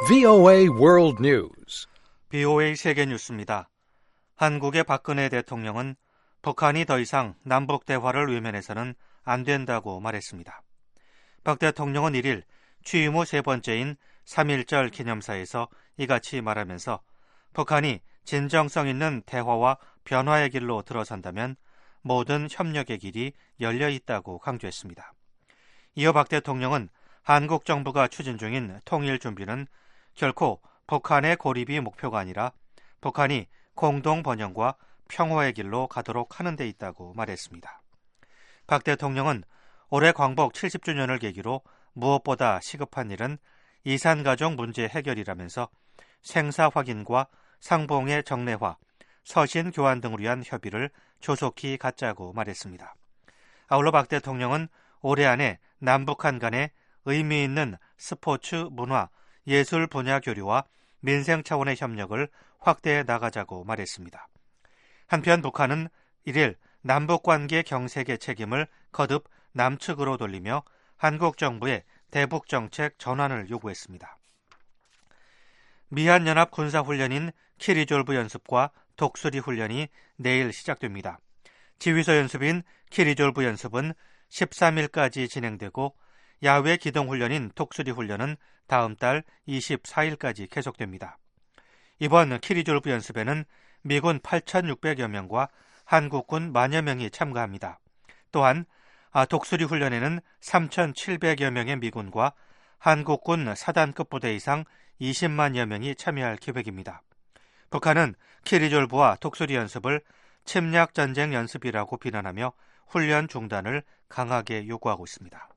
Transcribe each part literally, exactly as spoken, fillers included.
브이오에이 World News. 브이오에이 세계 뉴스입니다. 한국의 박근혜 대통령은 북한이 더 이상 남북 대화를 외면해서는 안 된다고 말했습니다. 박 대통령은 일 일 취임 후 세 번째인 삼일절 기념사에서 이같이 말하면서 북한이 진정성 있는 대화와 변화의 길로 들어선다면 모든 협력의 길이 열려 있다고 강조했습니다. 이어 박 대통령은 한국 정부가 추진 중인 통일 준비는 결코 북한의 고립이 목표가 아니라 북한이 공동 번영과 평화의 길로 가도록 하는 데 있다고 말했습니다. 박 대통령은 올해 광복 칠십 주년을 계기로 무엇보다 시급한 일은 이산가족 문제 해결이라면서 생사 확인과 상봉의 정례화, 서신 교환 등을 위한 협의를 조속히 갖자고 말했습니다. 아울러 박 대통령은 올해 안에 남북한 간의 의미 있는 스포츠, 문화, 예술 분야 교류와 민생 차원의 협력을 확대해 나가자고 말했습니다. 한편 북한은 일 일 남북관계 경색의 책임을 거듭 남측으로 돌리며 한국 정부의 대북 정책 전환을 요구했습니다. 미한연합 군사훈련인 키리졸브 연습과 독수리 훈련이 내일 시작됩니다. 지휘소 연습인 키리졸브 연습은 십삼 일까지 진행되고 야외 기동훈련인 독수리 훈련은 다음 달 이십사 일까지 계속됩니다. 이번 키리졸브 연습에는 미군 팔천육백여 명과 한국군 만여 명이 참가합니다. 또한 독수리 훈련에는 삼천칠백여 명의 미군과 한국군 사단급 부대 이상 이십만여 명이 참여할 계획입니다. 북한은 키리졸브와 독수리 연습을 침략 전쟁 연습이라고 비난하며 훈련 중단을 강하게 요구하고 있습니다.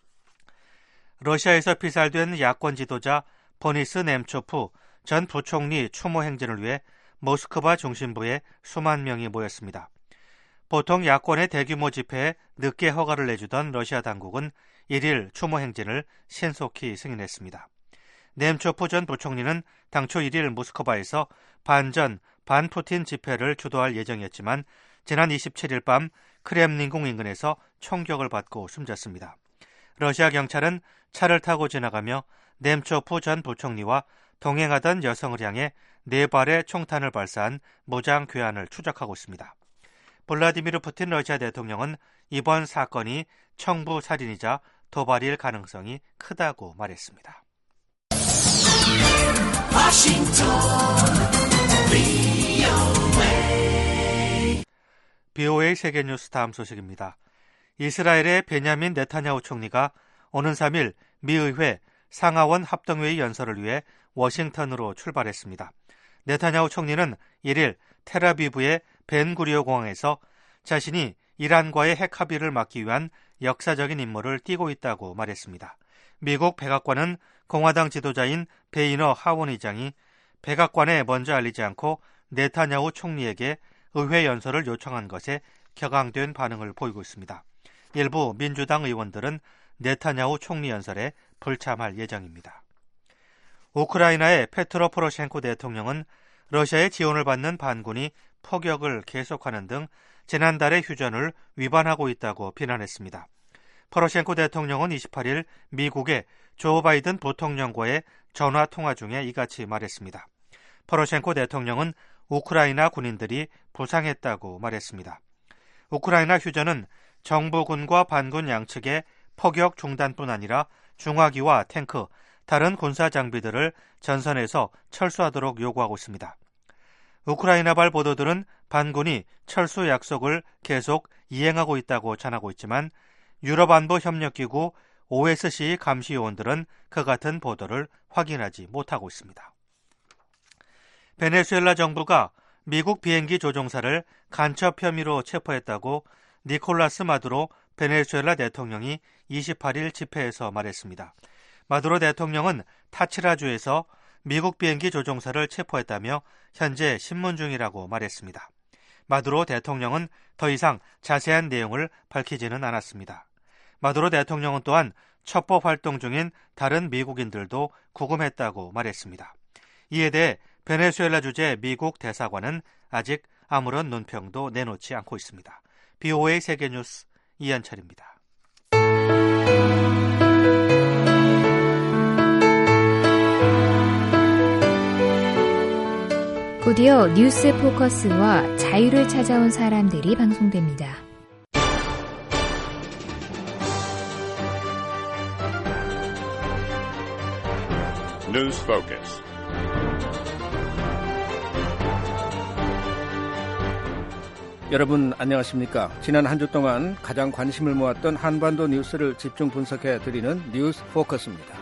러시아에서 피살된 야권 지도자 보니스 네므초프 전 부총리 추모 행진을 위해 모스크바 중심부에 수만 명이 모였습니다. 보통 야권의 대규모 집회에 늦게 허가를 내주던 러시아 당국은 일 일 추모 행진을 신속히 승인했습니다. 네므초프 전 부총리는 당초 일 일 모스크바에서 반전, 반푸틴 집회를 주도할 예정이었지만 지난 이십칠 일 밤 크렘린궁 인근에서 총격을 받고 숨졌습니다. 러시아 경찰은 차를 타고 지나가며 네므초프 전 부총리와 동행하던 여성을 향해 네 발의 총탄을 발사한 무장 괴한을 추적하고 있습니다. 블라디미르 푸틴 러시아 대통령은 이번 사건이 청부 살인이자 도발일 가능성이 크다고 말했습니다. 브이오에이 세계뉴스 다음 소식입니다. 이스라엘의 베냐민 네타냐후 총리가 오는 삼 일 미의회 상하원 합동회의 연설을 위해 워싱턴으로 출발했습니다. 네타냐후 총리는 일 일 텔아비브의 벤구리오 공항에서 자신이 이란과의 핵 합의를 막기 위한 역사적인 임무를 띠고 있다고 말했습니다. 미국 백악관은 공화당 지도자인 베이너 하원 의장이 백악관에 먼저 알리지 않고 네타냐후 총리에게 의회 연설을 요청한 것에 격앙된 반응을 보이고 있습니다. 일부 민주당 의원들은 네타냐후 총리 연설에 불참할 예정입니다. 우크라이나의 페트로 포로셴코 대통령은 러시아의 지원을 받는 반군이 포격을 계속하는 등 지난달의 휴전을 위반하고 있다고 비난했습니다. 포로셴코 대통령은 이십팔 일 미국의 조 바이든 부통령과의 전화 통화 중에 이같이 말했습니다. 포로셴코 대통령은 우크라이나 군인들이 부상했다고 말했습니다. 우크라이나 휴전은 정부군과 반군 양측의 포격 중단뿐 아니라 중화기와 탱크, 다른 군사 장비들을 전선에서 철수하도록 요구하고 있습니다. 우크라이나발 보도들은 반군이 철수 약속을 계속 이행하고 있다고 전하고 있지만 유럽안보협력기구 오에스씨 감시요원들은 그 같은 보도를 확인하지 못하고 있습니다. 베네수엘라 정부가 미국 비행기 조종사를 간첩 혐의로 체포했다고 니콜라스 마두로 베네수엘라 대통령이 이십팔 일 집회에서 말했습니다. 마두로 대통령은 타치라주에서 미국 비행기 조종사를 체포했다며 현재 신문 중이라고 말했습니다. 마두로 대통령은 더 이상 자세한 내용을 밝히지는 않았습니다. 마두로 대통령은 또한 첩보 활동 중인 다른 미국인들도 구금했다고 말했습니다. 이에 대해 베네수엘라 주재 미국 대사관은 아직 아무런 논평도 내놓지 않고 있습니다. 브이오에이 세계뉴스 이한철입니다. 곧이어 뉴스 포커스와 자유를 찾아온 사람들이 방송됩니다. 뉴스 포커스. 여러분 안녕하십니까? 지난 한 주 동안 가장 관심을 모았던 한반도 뉴스를 집중 분석해 드리는 뉴스 포커스입니다.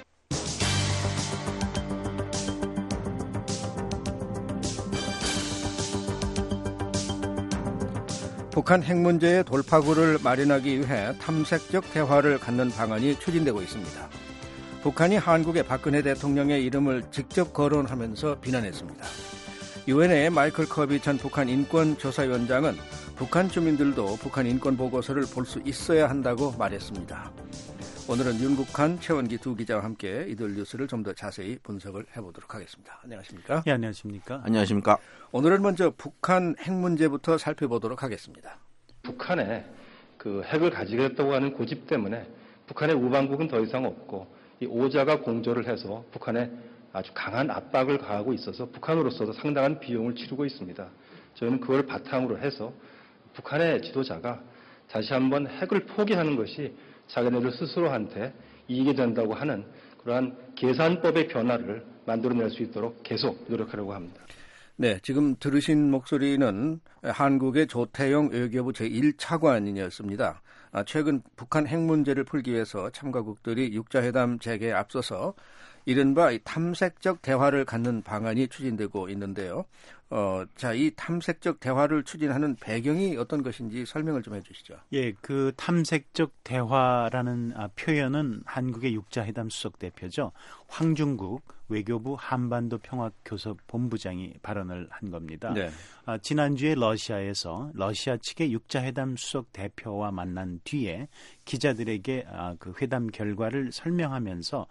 북한 핵 문제의 돌파구를 마련하기 위해 탐색적 대화를 갖는 방안이 추진되고 있습니다. 북한이 한국의 박근혜 대통령의 이름을 직접 거론하면서 비난했습니다. 유엔의 마이클 커비 전 북한 인권조사위원장은 북한 주민들도 북한 인권 보고서를 볼 수 있어야 한다고 말했습니다. 오늘은 윤국한, 최원기 두 기자와 함께 이들 뉴스를 좀 더 자세히 분석을 해보도록 하겠습니다. 안녕하십니까? 네, 안녕하십니까? 안녕하십니까? 오늘은 먼저 북한 핵 문제부터 살펴보도록 하겠습니다. 북한에 그 핵을 가지겠다고 하는 고집 때문에 북한의 우방국은 더 이상 없고 이 오자가 공조를 해서 북한에 아주 강한 압박을 가하고 있어서 북한으로서도 상당한 비용을 치르고 있습니다. 저는 그걸 바탕으로 해서 북한의 지도자가 다시 한번 핵을 포기하는 것이 자기네들 스스로한테 이익이 된다고 하는 그러한 계산법의 변화를 만들어낼 수 있도록 계속 노력하려고 합니다. 네, 지금 들으신 목소리는 한국의 조태용 외교부 제일 차관이었습니다. 최근 북한 핵 문제를 풀기 위해서 참가국들이 육자회담 재개에 앞서서 이른바 탐색적 대화를 갖는 방안이 추진되고 있는데요. 어, 자, 이 탐색적 대화를 추진하는 배경이 어떤 것인지 설명을 좀 해주시죠. 예, 그 탐색적 대화라는 아, 표현은 한국의 육자회담 수석 대표죠. 황중국 외교부 한반도 평화교섭 본부장이 발언을 한 겁니다. 네. 아, 지난주에 러시아에서 러시아 측의 육자회담 수석 대표와 만난 뒤에 기자들에게 아, 그 회담 결과를 설명하면서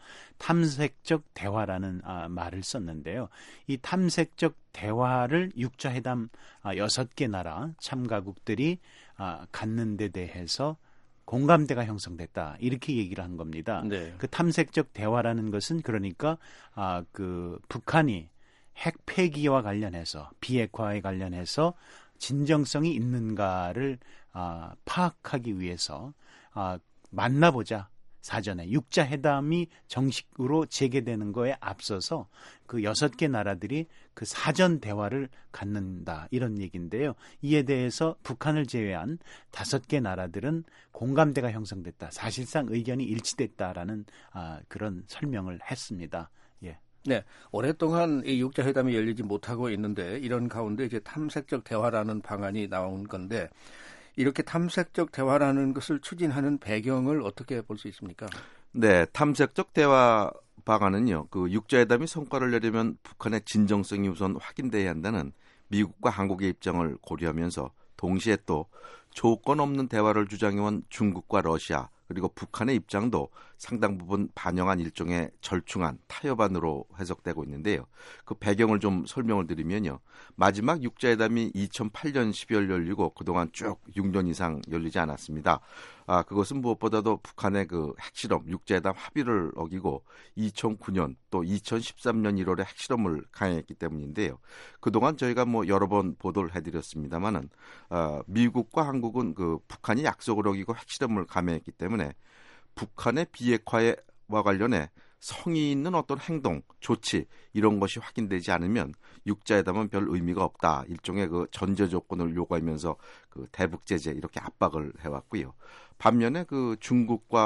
탐색적 대화라는 아, 말을 썼는데요. 이 탐색적 대화를 육자회담 아, 여섯 개 나라 참가국들이 아, 갖는 데 대해서 공감대가 형성됐다. 이렇게 얘기를 한 겁니다. 네. 그 탐색적 대화라는 것은 그러니까 아, 그 북한이 핵 폐기와 관련해서 비핵화에 관련해서 진정성이 있는가를 아, 파악하기 위해서 아, 만나보자. 사전에 육자회담이 정식으로 재개되는 거에 앞서서 그 여섯 개 나라들이 그 사전 대화를 갖는다 이런 얘기인데요. 이에 대해서 북한을 제외한 다섯 개 나라들은 공감대가 형성됐다. 사실상 의견이 일치됐다라는 아, 그런 설명을 했습니다. 예. 네, 오랫동안 이 육자회담이 열리지 못하고 있는데 이런 가운데 이제 탐색적 대화라는 방안이 나온 건데. 이렇게 탐색적 대화라는 것을 추진하는 배경을 어떻게 볼 수 있습니까? 네, 탐색적 대화 방안은요. 그 육자회담이 성과를 내려면 북한의 진정성이 우선 확인돼야 한다는 미국과 한국의 입장을 고려하면서 동시에 또 조건 없는 대화를 주장해온 중국과 러시아 그리고 북한의 입장도 상당 부분 반영한 일종의 절충안, 타협안으로 해석되고 있는데요. 그 배경을 좀 설명을 드리면요. 마지막 육자회담이 이천팔 년 십이월 열리고 그동안 쭉 육 년 이상 열리지 않았습니다. 아, 그것은 무엇보다도 북한의 그 핵실험, 육자회담 합의를 어기고 이천구 년 또 이천십삼 년 일월에 핵실험을 강행했기 때문인데요. 그동안 저희가 뭐 여러 번 보도를 해드렸습니다만은 아, 미국과 한국은 그 북한이 약속을 어기고 핵실험을 감행했기 때문에 북한의 비핵화와 관련해 성의 있는 어떤 행동, 조치 이런 것이 확인되지 않으면 육자회담은 별 의미가 없다. 일종의 그 전제 조건을 요구하면서 그 대북 제재 이렇게 압박을 해왔고요. 반면에 그 중국과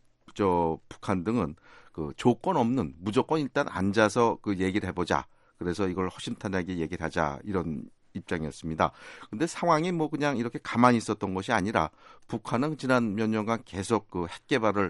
저 북한 등은 그 조건 없는 무조건 일단 앉아서 그 얘기를 해보자. 그래서 이걸 허심탄회하게 얘기를 하자 이런 입장이었습니다. 근데 상황이 뭐 그냥 이렇게 가만히 있었던 것이 아니라 북한은 지난 몇 년간 계속 그 핵 개발을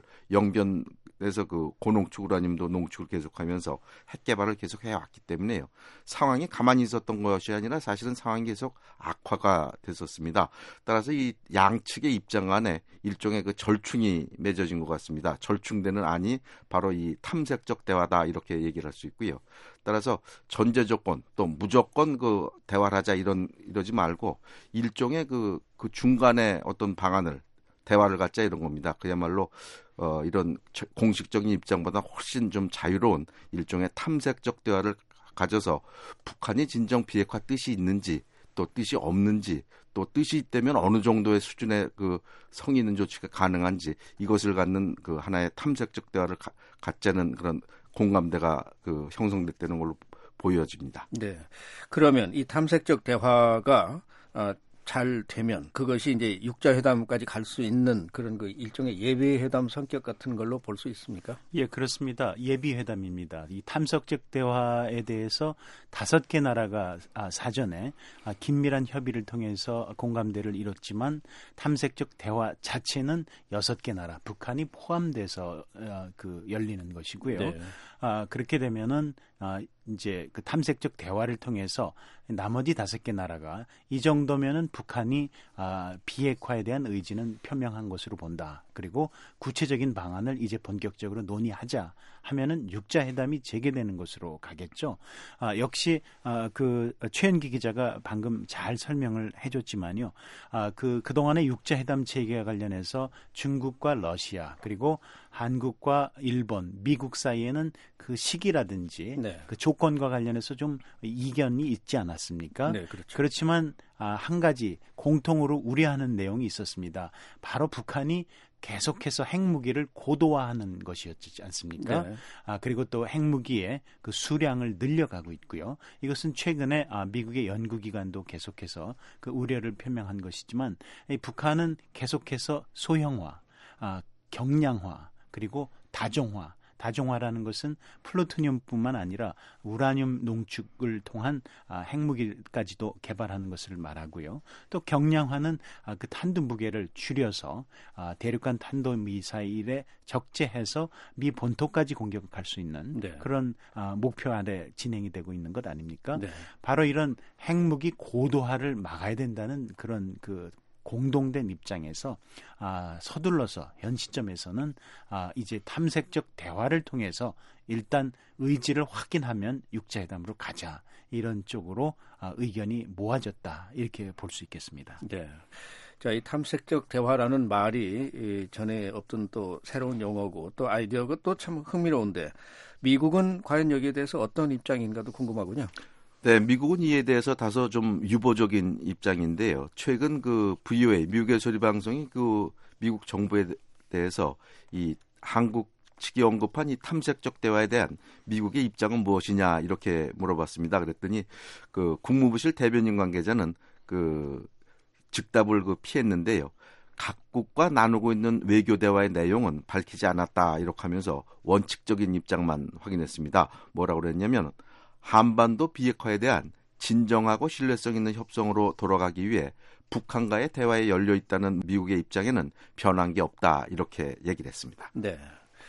영변에서 그 고농축 우라늄도 농축을 계속하면서 핵 개발을 계속 해왔기 때문에요. 상황이 가만히 있었던 것이 아니라 사실은 상황이 계속 악화가 됐었습니다. 따라서 이 양측의 입장 간에 일종의 그 절충이 맺어진 것 같습니다. 절충되는 안이 바로 이 탐색적 대화다 이렇게 얘기를 할 수 있고요. 따라서 전제 조건 또 무조건 그 대화를 하자 이런 이러지 말고 일종의 그, 그 중간에 어떤 방안을 대화를 갖자 이런 겁니다. 그야말로 어, 이런 공식적인 입장보다 훨씬 좀 자유로운 일종의 탐색적 대화를 가져서 북한이 진정 비핵화 뜻이 있는지 또 뜻이 없는지 또 뜻이 있다면 어느 정도의 수준의 그 성의 있는 조치가 가능한지 이것을 갖는 그 하나의 탐색적 대화를 가, 갖자는 그런 공감대가 그 형성됐다는 걸로 보여집니다. 네. 그러면 이 탐색적 대화가 어, 잘 되면 그것이 이제 육자회담까지 갈 수 있는 그런 그 일종의 예비회담 성격 같은 걸로 볼 수 있습니까? 예, 그렇습니다. 예비회담입니다. 이 탐색적 대화에 대해서 다섯 개 나라가 아, 사전에 아, 긴밀한 협의를 통해서 공감대를 이뤘지만 탐색적 대화 자체는 여섯 개 나라, 북한이 포함돼서 어, 그 열리는 것이고요. 네. 아, 그렇게 되면은 아, 이제 그 탐색적 대화를 통해서 나머지 다섯 개 나라가 이 정도면은 북한이 아, 비핵화에 대한 의지는 표명한 것으로 본다. 그리고 구체적인 방안을 이제 본격적으로 논의하자 하면은 육자회담이 재개되는 것으로 가겠죠. 아, 역시 아, 그 최현기 기자가 방금 잘 설명을 해줬지만요. 아, 그 그동안의 육자회담 재개와 관련해서 중국과 러시아 그리고 한국과 일본, 미국 사이에는 그 시기라든지 네. 그 조건과 관련해서 좀 이견이 있지 않았습니까? 네, 그렇죠. 그렇지만 아, 한 가지 공통으로 우려하는 내용이 있었습니다. 바로 북한이 계속해서 핵무기를 고도화하는 것이었지 않습니까? 네. 아, 그리고 또 핵무기의 그 수량을 늘려가고 있고요. 이것은 최근에 아, 미국의 연구기관도 계속해서 그 우려를 표명한 것이지만 이 북한은 계속해서 소형화, 아, 경량화, 그리고 다종화, 다종화라는 것은 플루토늄뿐만 아니라 우라늄 농축을 통한 아, 핵무기까지도 개발하는 것을 말하고요. 또 경량화는 아, 그 탄두 무게를 줄여서 아, 대륙간 탄도미사일에 적재해서 미 본토까지 공격할 수 있는 네. 그런 아, 목표 아래 진행이 되고 있는 것 아닙니까? 네. 바로 이런 핵무기 고도화를 막아야 된다는 그런 그 공동된 입장에서 아, 서둘러서 현 시점에서는 아, 이제 탐색적 대화를 통해서 일단 의지를 확인하면 육자회담으로 가자 이런 쪽으로 아, 의견이 모아졌다 이렇게 볼 수 있겠습니다. 네. 자, 이 탐색적 대화라는 말이 이 전에 없던 또 새로운 용어고 또 아이디어가 또 참 흥미로운데 미국은 과연 여기에 대해서 어떤 입장인가도 궁금하군요. 네, 미국은 이에 대해서 다소 좀 유보적인 입장인데요. 최근 그 브이오에이 미국의 소리 방송이 그 미국 정부에 대해서 이 한국 측이 언급한 이 탐색적 대화에 대한 미국의 입장은 무엇이냐 이렇게 물어봤습니다. 그랬더니 그 국무부실 대변인 관계자는 그 즉답을 그 피했는데요. 각국과 나누고 있는 외교 대화의 내용은 밝히지 않았다 이렇게 하면서 원칙적인 입장만 확인했습니다. 뭐라고 그랬냐면 한반도 비핵화에 대한 진정하고 신뢰성 있는 협상으로 돌아가기 위해 북한과의 대화에 열려 있다는 미국의 입장에는 변한 게 없다 이렇게 얘기를 했습니다. 네.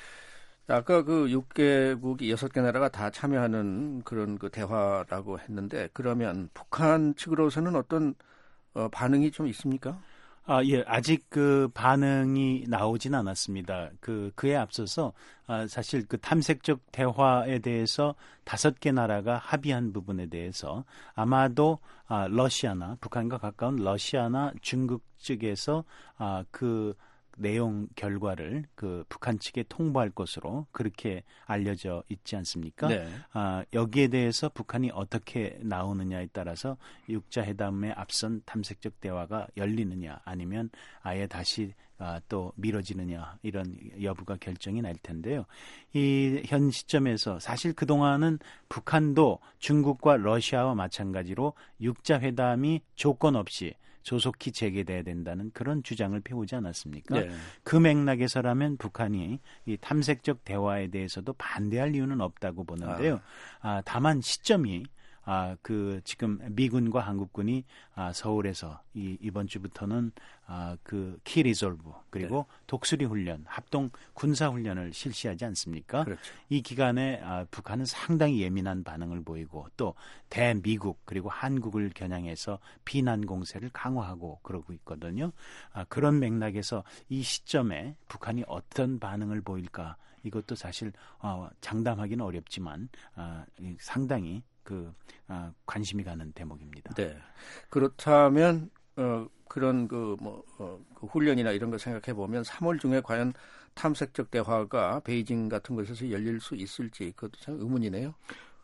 아까 그 육 개국이 여섯 개 나라가 다 참여하는 그런 그 대화라고 했는데 그러면 북한 측으로서는 어떤 어, 반응이 좀 있습니까? 아, 예, 아직 그 반응이 나오진 않았습니다. 그, 그에 앞서서, 아, 사실 그 탐색적 대화에 대해서 다섯 개 나라가 합의한 부분에 대해서 아마도, 아, 러시아나, 북한과 가까운 러시아나 중국 측에서, 아, 그, 내용 결과를 그 북한 측에 통보할 것으로 그렇게 알려져 있지 않습니까? 네. 아, 여기에 대해서 북한이 어떻게 나오느냐에 따라서 육자회담에 앞선 탐색적 대화가 열리느냐 아니면 아예 다시 아, 또 미뤄지느냐 이런 여부가 결정이 날 텐데요. 이 현 시점에서 사실 그동안은 북한도 중국과 러시아와 마찬가지로 육자회담이 조건 없이 조속히 재개돼야 된다는 그런 주장을 펴오지 않았습니까? 네. 그 맥락에서라면 북한이 이 탐색적 대화에 대해서도 반대할 이유는 없다고 보는데요. 아. 아, 다만 시점이 아, 그 지금 미군과 한국군이 아, 서울에서 이 이번 주부터는 아, 그 키 리졸브 그리고 네. 독수리 훈련, 합동 군사 훈련을 실시하지 않습니까? 그렇죠. 이 기간에 아, 북한은 상당히 예민한 반응을 보이고 또 대미국 그리고 한국을 겨냥해서 비난 공세를 강화하고 그러고 있거든요. 아, 그런 맥락에서 이 시점에 북한이 어떤 반응을 보일까? 이것도 사실 어, 장담하기는 어렵지만 아, 상당히 그 아, 관심이 가는 대목입니다. 네. 그렇다면 어, 그런 그 뭐 어, 그 훈련이나 이런 거 생각해 보면 삼월 중에 과연 탐색적 대화가 베이징 같은 곳에서 열릴 수 있을지 그것도 참 의문이네요.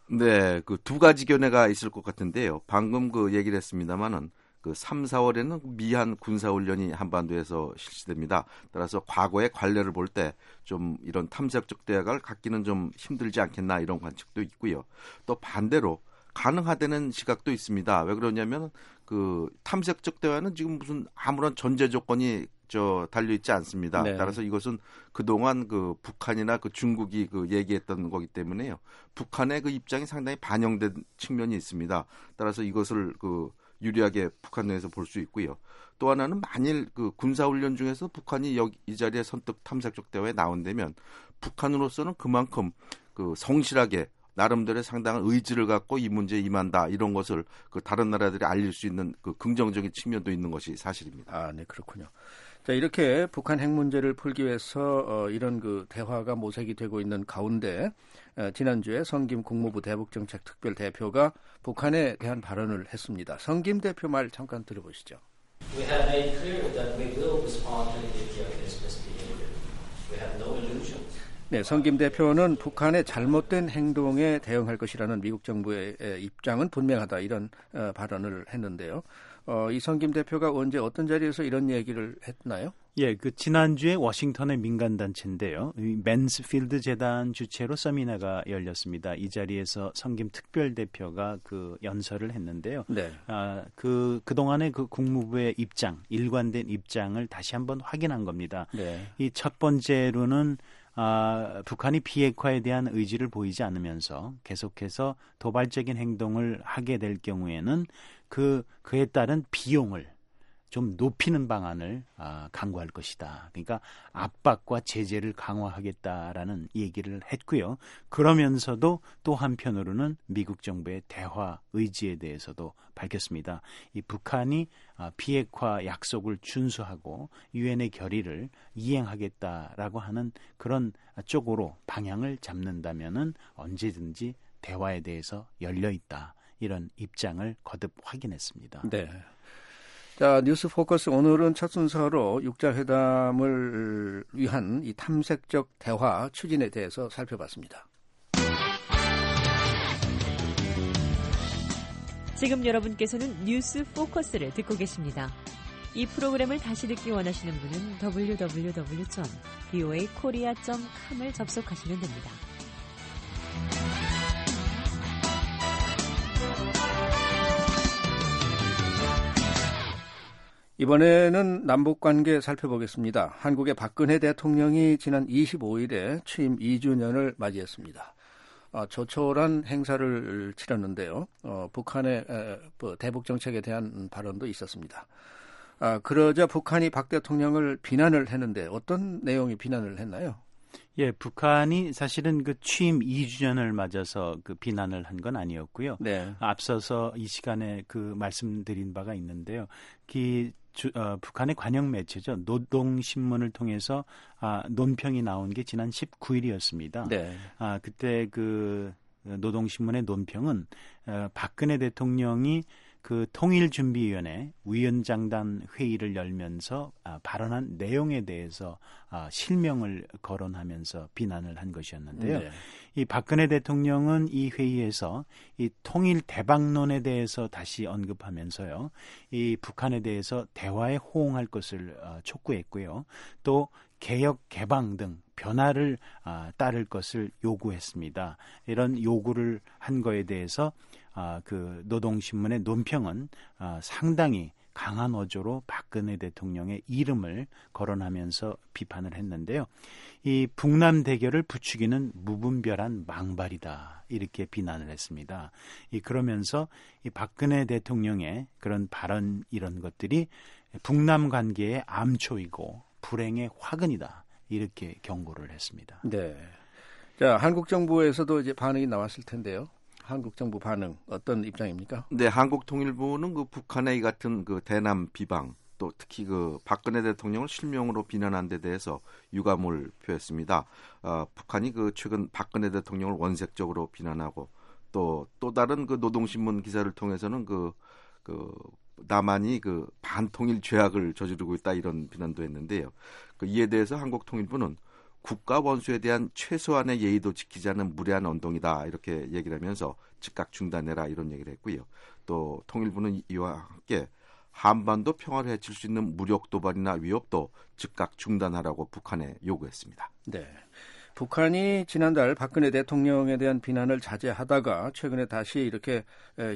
네, 그 두 가지 견해가 있을 것 같은데요. 방금 그 얘기를 했습니다만은 그 삼, 사월에는 미한 군사훈련이 한반도에서 실시됩니다. 따라서 과거의 관례를 볼 때 좀 이런 탐색적 대화를 갖기는 좀 힘들지 않겠나 이런 관측도 있고요. 또 반대로 가능하다는 시각도 있습니다. 왜 그러냐면 그 탐색적 대화는 지금 무슨 아무런 전제 조건이 저 달려 있지 않습니다. 네. 따라서 이것은 그동안 그 북한이나 그 중국이 그 얘기했던 거기 때문에요. 북한의 그 입장이 상당히 반영된 측면이 있습니다. 따라서 이것을 그 유리하게 북한 내에서 볼 수 있고요. 또 하나는 만일 그 군사훈련 중에서 북한이 여기 이 자리에 선뜻 탐색적 대화에 나온다면 북한으로서는 그만큼 그 성실하게 나름대로의 상당한 의지를 갖고 이 문제에 임한다 이런 것을 그 다른 나라들이 알릴 수 있는 그 긍정적인 측면도 있는 것이 사실입니다. 아, 네, 그렇군요. 자, 이렇게 북한 핵 문제를 풀기 위해서 어, 이런 그 대화가 모색이 되고 있는 가운데 어, 지난주에 성김 국무부 대북정책 특별 대표가 북한에 대한 발언을 했습니다. 성김 대표 말 잠깐 들어보시죠. We have made clear that we will respond to Ethiopia's misbehavior. We have no illusions. 네, 성김 대표는 북한의 잘못된 행동에 대응할 것이라는 미국 정부의 입장은 분명하다 이런 어, 발언을 했는데요. 어, 이 성김 대표가 언제 어떤 자리에서 이런 얘기를 했나요? 예, 그 지난주에 워싱턴의 민간단체인데요. 이 맨스필드 재단 주최로 서미나가 열렸습니다. 이 자리에서 성김 특별대표가 그 연설을 했는데요. 네. 아, 그 그동안의 그 국무부의 입장, 일관된 입장을 다시 한번 확인한 겁니다. 네. 이 첫 번째로는 아, 북한이 비핵화에 대한 의지를 보이지 않으면서 계속해서 도발적인 행동을 하게 될 경우에는 그 그에 따른 비용을 좀 높이는 방안을 아, 강구할 것이다. 그러니까 압박과 제재를 강화하겠다라는 얘기를 했고요. 그러면서도 또 한편으로는 미국 정부의 대화 의지에 대해서도 밝혔습니다. 이 북한이 아, 비핵화 약속을 준수하고 유엔의 결의를 이행하겠다라고 하는 그런 쪽으로 방향을 잡는다면은 언제든지 대화에 대해서 열려 있다. 이런 입장을 거듭 확인했습니다. 네. 자, 뉴스 포커스 오늘은 첫 순서로 육자회담을 위한 이 탐색적 대화 추진에 대해서 살펴봤습니다. 지금 여러분께서는 뉴스 포커스를 듣고 계십니다. 이 프로그램을 다시 듣기 원하시는 분은 더블유 더블유 더블유 점 브이오에이 코리아 점 컴을 접속하시면 됩니다. 이번에는 남북관계 살펴보겠습니다. 한국의 박근혜 대통령이 지난 이십오일에 취임 이 주년을 맞이했습니다. 어, 조촐한 행사를 치렀는데요. 어, 북한의 에, 뭐, 대북 정책에 대한 발언도 있었습니다. 아, 그러자 북한이 박 대통령을 비난을 했는데 어떤 내용이 비난을 했나요? 예, 북한이 사실은 그 취임 이 주년을 맞아서 그 비난을 한 건 아니었고요. 네. 앞서서 이 시간에 그 말씀드린 바가 있는데요. 그 주, 어, 북한의 관영 매체죠. 노동신문을 통해서 아, 논평이 나온 게 지난 십구일이었습니다. 네. 아, 그때 그 노동신문의 논평은 어, 박근혜 대통령이 그 통일준비위원회 위원장단 회의를 열면서 아, 발언한 내용에 대해서 아, 실명을 거론하면서 비난을 한 것이었는데요. 네. 이 박근혜 대통령은 이 회의에서 이 통일 대박론에 대해서 다시 언급하면서요, 이 북한에 대해서 대화에 호응할 것을 어, 촉구했고요. 또 개혁 개방 등 변화를 아, 따를 것을 요구했습니다. 이런 요구를 한 거에 대해서 아, 그 노동신문의 논평은 아, 상당히 강한 어조로 박근혜 대통령의 이름을 거론하면서 비판을 했는데요. 이 북남 대결을 부추기는 무분별한 망발이다. 이렇게 비난을 했습니다. 이 그러면서 이 박근혜 대통령의 그런 발언 이런 것들이 북남 관계의 암초이고 불행의 화근이다. 이렇게 경고를 했습니다. 네. 자, 한국 정부에서도 이제 반응이 나왔을 텐데요. 한국 정부 반응 어떤 입장입니까? 네, 한국통일부는 그 북한의 이 같은 그 대남 비방 또 특히 그 박근혜 대통령을 실명으로 비난한 데 대해서 유감을 표했습니다. 어, 북한이 그 최근 박근혜 대통령을 원색적으로 비난하고 또 또 다른 그 노동신문 기사를 통해서는 그 그 남한이 그 반통일 죄악을 저지르고 있다 이런 비난도 했는데요. 그 이에 대해서 한국통일부는 국가 원수에 대한 최소한의 예의도 지키지 않는 무례한 언동이다 이렇게 얘기를 하면서 즉각 중단해라 이런 얘기를 했고요. 또 통일부는 이와 함께 한반도 평화를 해칠 수 있는 무력 도발이나 위협도 즉각 중단하라고 북한에 요구했습니다. 네. 북한이 지난달 박근혜 대통령에 대한 비난을 자제하다가 최근에 다시 이렇게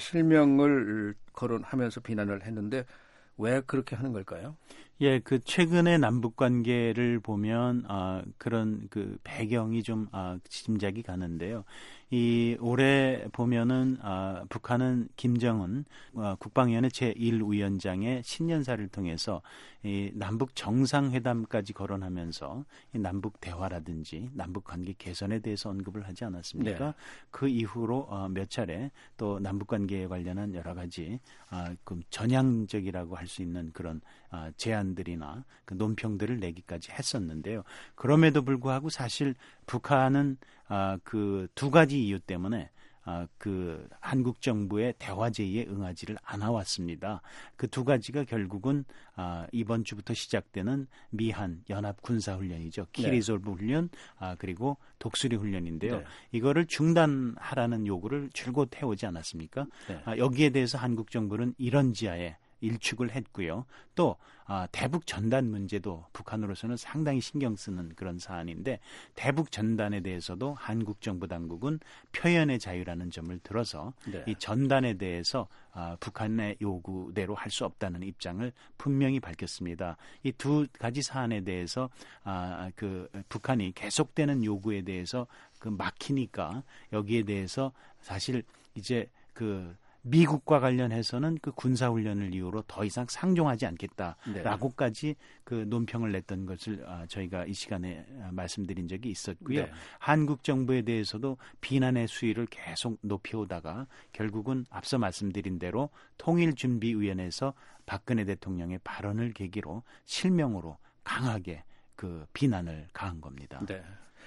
실명을 거론하면서 비난을 했는데 왜 그렇게 하는 걸까요? 예, 그 최근의 남북 관계를 보면 아, 그런 그 배경이 좀 아, 짐작이 가는데요. 이 올해 보면은 아, 북한은 김정은 아, 국방위원회 제일 위원장의 신년사를 통해서 이 남북 정상회담까지 거론하면서 이 남북 대화라든지 남북 관계 개선에 대해서 언급을 하지 않았습니까? 네. 그 이후로 어, 몇 차례 또 남북 관계에 관련한 여러 가지 아, 그 전향적이라고 할 수 있는 그런 아, 제안들이나 그 논평들을 내기까지 했었는데요. 그럼에도 불구하고 사실 북한은 아, 그 두 가지 이유 때문에 아, 그 한국 정부의 대화 제의에 응하지를 않아 왔습니다. 그 두 가지가 결국은 아, 이번 주부터 시작되는 미한 연합 군사 훈련이죠. 키리졸브 네. 훈련 아, 그리고 독수리 훈련인데요. 네. 이거를 중단하라는 요구를 줄곧 해오지 않았습니까? 네. 아, 여기에 대해서 한국 정부는 이런 지하에 일축을 했고요. 또 아, 대북 전단 문제도 북한으로서는 상당히 신경 쓰는 그런 사안인데 대북 전단에 대해서도 한국 정부 당국은 표현의 자유라는 점을 들어서 네. 이 전단에 대해서 아, 북한의 요구대로 할 수 없다는 입장을 분명히 밝혔습니다. 이 두 가지 사안에 대해서 아, 그 북한이 계속되는 요구에 대해서 그 막히니까 여기에 대해서 사실 이제 그 미국과 관련해서는 그 군사훈련을 이유로 더 이상 상종하지 않겠다라고까지 네. 그 논평을 냈던 것을 저희가 이 시간에 말씀드린 적이 있었고요. 네. 한국 정부에 대해서도 비난의 수위를 계속 높여오다가 결국은 앞서 말씀드린 대로 통일준비위원회에서 박근혜 대통령의 발언을 계기로 실명으로 강하게 그 비난을 가한 겁니다. 네.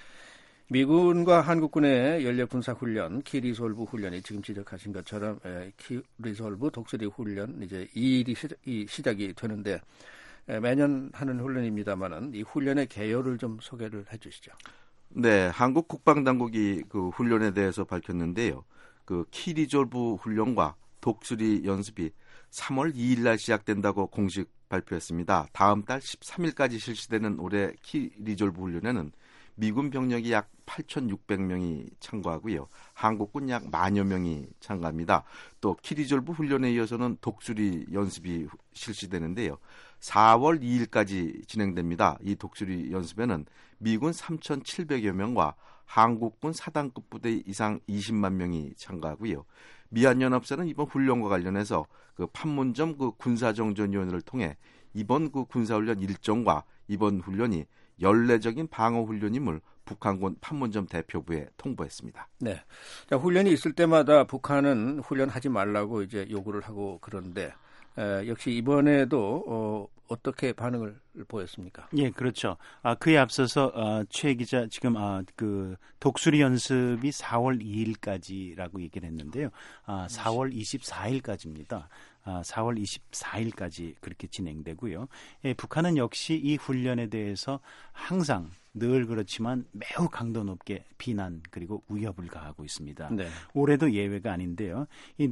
미군과 한국군의 연례 군사 훈련, 키리졸브 훈련이 지금 지적하신 것처럼 에, 키리졸브 독수리 훈련 이제 이 일이 시작, 이 시작이 되는데 에, 매년 하는 훈련입니다만은 이 훈련의 개요를 좀 소개를 해주시죠. 네, 한국 국방당국이 그 훈련에 대해서 밝혔는데요. 그 키리졸브 훈련과 독수리 연습이 삼월 이일 날 시작된다고 공식 발표했습니다. 다음 달 십삼일까지 실시되는 올해 키리졸브 훈련에는 미군 병력이 약 팔천육백 명이 참가하고요. 한국군 약 만여 명이 참가합니다. 또 키리졸브 훈련에 이어서는 독수리 연습이 실시되는데요. 사월 이일까지 진행됩니다. 이 독수리 연습에는 미군 삼천칠백여 명과 한국군 사단급 부대 이상 이십만 명이 참가하고요. 미한연합사는 이번 훈련과 관련해서 그 판문점 그 군사정전위원회를 통해 이번 그 군사훈련 일정과 이번 훈련이 연례적인 방어훈련임을 북한군 판문점 대표부에 통보했습니다. 네, 자, 훈련이 있을 때마다 북한은 훈련하지 말라고 이제 요구를 하고 그러는데 에, 역시 이번에도 어, 어떻게 반응을 보였습니까? 예, 그렇죠. 아, 그에 앞서서 아, 최 기자 지금 아, 그 독수리 연습이 사월 이일까지라고 얘기를 했는데요. 아, 사월 이십사일까지입니다. 아, 사월 이십사일까지 그렇게 진행되고요. 예, 북한은 역시 이 훈련에 대해서 항상 늘 그렇지만 매우 강도 높게 비난 그리고 위협을 가하고 있습니다. 네. 올해도 예외가 아닌데요. 이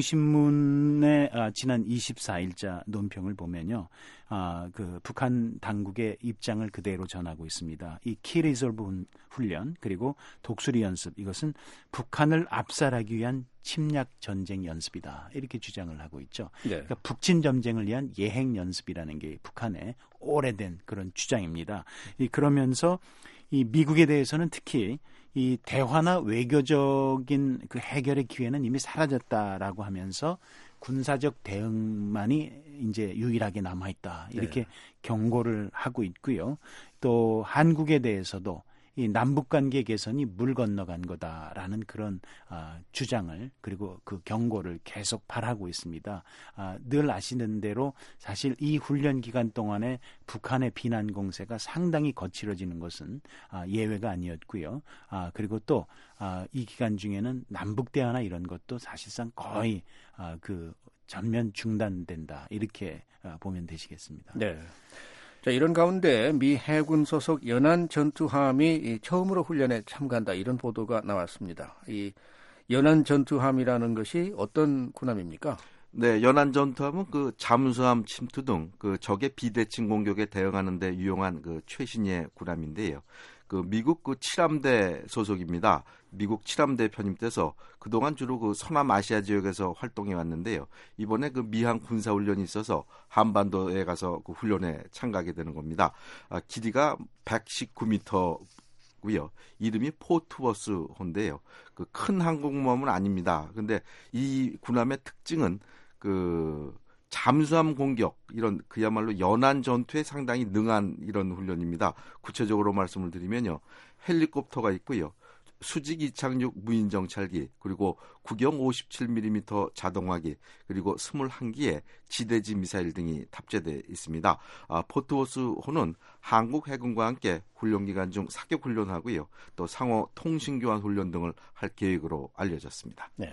노동신문의 아, 지난 이십사일자 논평을 보면요. 아, 그 북한 당국의 입장을 그대로 전하고 있습니다. 이 키리졸브 훈련 그리고 독수리 연습 이것은 북한을 압살하기 위한 침략 전쟁 연습이다. 이렇게 주장을 하고 있죠. 네. 그러니까 북침 전쟁을 위한 예행 연습이라는 게 북한의 오래된 그런 주장입니다. 이 그러면서 이 미국에 대해서는 특히 이 대화나 외교적인 그 해결의 기회는 이미 사라졌다라고 하면서 군사적 대응만이 이제 유일하게 남아있다. 이렇게 네. 경고를 하고 있고요. 또 한국에 대해서도 이 남북관계 개선이 물 건너간 거다라는 그런 아, 주장을 그리고 그 경고를 계속 발하고 있습니다. 아, 늘 아시는 대로 사실 이 훈련 기간 동안에 북한의 비난 공세가 상당히 거칠어지는 것은 아, 예외가 아니었고요. 아, 그리고 또 아, 이 기간 중에는 남북 대화나 이런 것도 사실상 거의 아, 그 전면 중단된다 이렇게 아, 보면 되시겠습니다. 네. 자, 이런 가운데 미 해군 소속 연안 전투함이 처음으로 훈련에 참가한다 이런 보도가 나왔습니다. 이 연안 전투함이라는 것이 어떤 군함입니까? 네, 연안 전투함은 그 잠수함 침투 등 그 적의 비대칭 공격에 대응하는 데 유용한 그 최신의 군함인데요. 그 미국 그 칠함대 소속입니다. 미국 칠함대 편입돼서 그동안 주로 그 서남아시아 지역에서 활동해 왔는데요. 이번에 그 미항 군사 훈련이 있어서 한반도에 가서 그 훈련에 참가하게 되는 겁니다. 아, 길이가 백십구 미터고요. 이름이 포트워스호인데요. 그 큰 항공모함은 아닙니다. 근데 이 군함의 특징은 그 잠수함 공격 이런 그야말로 연안 전투에 상당히 능한 이런 훈련입니다. 구체적으로 말씀을 드리면요. 헬리콥터가 있고요. 수직 이착륙 무인 정찰기 그리고 구경 오십칠 밀리미터 자동화기 그리고 이십일 기의 지대지 미사일 등이 탑재되어 있습니다. 아, 포트워스호는 한국 해군과 함께 훈련 기간 중 사격 훈련하고요. 또 상호 통신 교환 훈련 등을 할 계획으로 알려졌습니다. 네.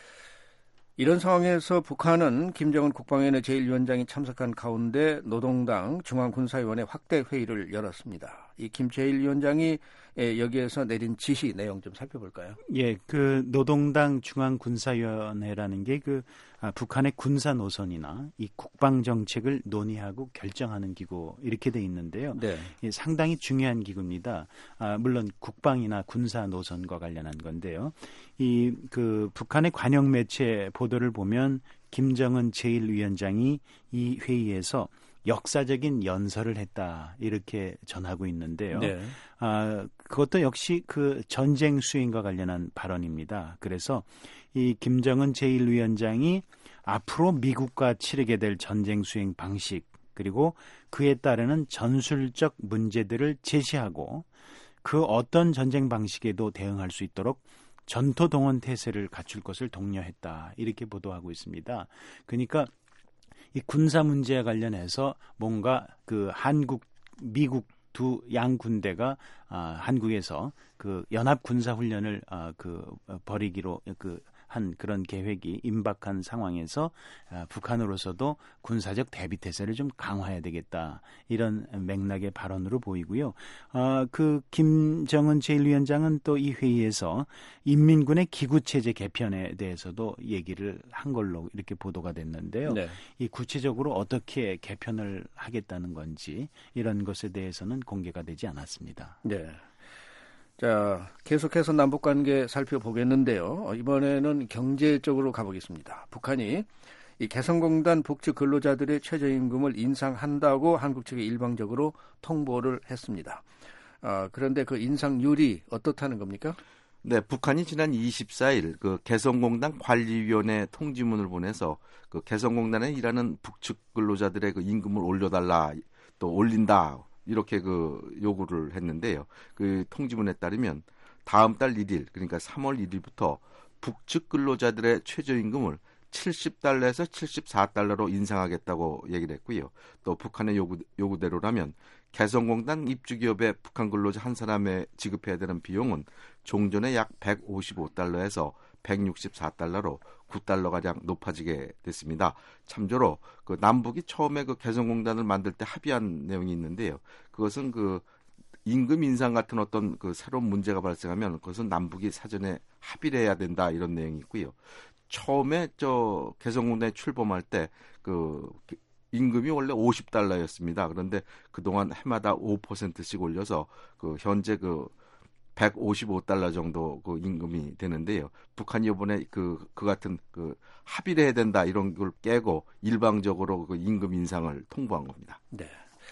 이런 상황에서 북한은 김정은 국방위원회 제일 위원장이 참석한 가운데 노동당 중앙군사위원회 확대 회의를 열었습니다. 이 김 제일 위원장이 여기에서 내린 지시 내용 좀 살펴볼까요? 예, 그 노동당 중앙군사위원회라는 게 그 아, 북한의 군사 노선이나 이 국방 정책을 논의하고 결정하는 기구 이렇게 돼 있는데요. 네. 예, 상당히 중요한 기구입니다. 아, 물론 국방이나 군사 노선과 관련한 건데요. 이 그 북한의 관영 매체 보도를 보면 김정은 제일 위원장이 이 회의에서 역사적인 연설을 했다 이렇게 전하고 있는데요. 네. 아, 그것도 역시 그 전쟁 수행과 관련한 발언입니다. 그래서 이 김정은 제일 위원장이 앞으로 미국과 치르게 될 전쟁 수행 방식 그리고 그에 따르는 전술적 문제들을 제시하고 그 어떤 전쟁 방식에도 대응할 수 있도록 전토 동원 태세를 갖출 것을 독려했다 이렇게 보도하고 있습니다. 그러니까 이 군사 문제와 관련해서 뭔가 그 한국, 미국 두 양 군대가 아, 한국에서 그 연합 군사 훈련을 아, 그 벌이기로 그 한 그런 계획이 임박한 상황에서 아, 북한으로서도 군사적 대비 태세를 좀 강화해야 되겠다 이런 맥락의 발언으로 보이고요. 아, 그 김정은 제일 위원장은 또 이 회의에서 인민군의 기구 체제 개편에 대해서도 얘기를 한 걸로 이렇게 보도가 됐는데요. 네. 이 구체적으로 어떻게 개편을 하겠다는 건지 이런 것에 대해서는 공개가 되지 않았습니다. 네. 자, 계속해서 남북관계 살펴보겠는데요. 이번에는 경제 쪽으로 가보겠습니다. 북한이 이 개성공단 북측 근로자들의 최저임금을 인상한다고 한국 측에 일방적으로 통보를 했습니다. 아, 그런데 그 인상률이 어떻다는 겁니까? 네, 북한이 지난 이십사일 그 개성공단 관리위원회 통지문을 보내서 그 개성공단에 일하는 북측 근로자들의 그 임금을 올려달라 또 올린다. 이렇게 그 요구를 했는데요. 그 통지문에 따르면 다음 달 일일 그러니까 삼월 일일부터 북측 근로자들의 최저임금을 칠십 달러에서 칠십사 달러로 인상하겠다고 얘기를 했고요. 또 북한의 요구, 요구대로라면 개성공단 입주기업의 북한 근로자 한 사람에 지급해야 되는 비용은 종전에 약 백오십오 달러에서 백육십사 달러로 구 달러가량 높아지게 됐습니다. 참조로 그 남북이 처음에 그 개성공단을 만들 때 합의한 내용이 있는데요. 그것은 그 임금 인상 같은 어떤 그 새로운 문제가 발생하면 그것은 남북이 사전에 합의를 해야 된다 이런 내용이 있고요. 처음에 저 개성공단에 출범할 때 그 임금이 원래 오십 달러였습니다. 그런데 그동안 해마다 오 퍼센트씩 올려서 그 현재 그 백오십오 달러 정도 그 임금이 되는데요. 북한이 이번에 그, 그 같은 그 합의를 해야 된다 이런 걸 깨고 일방적으로 그 임금 인상을 통보한 겁니다. 네.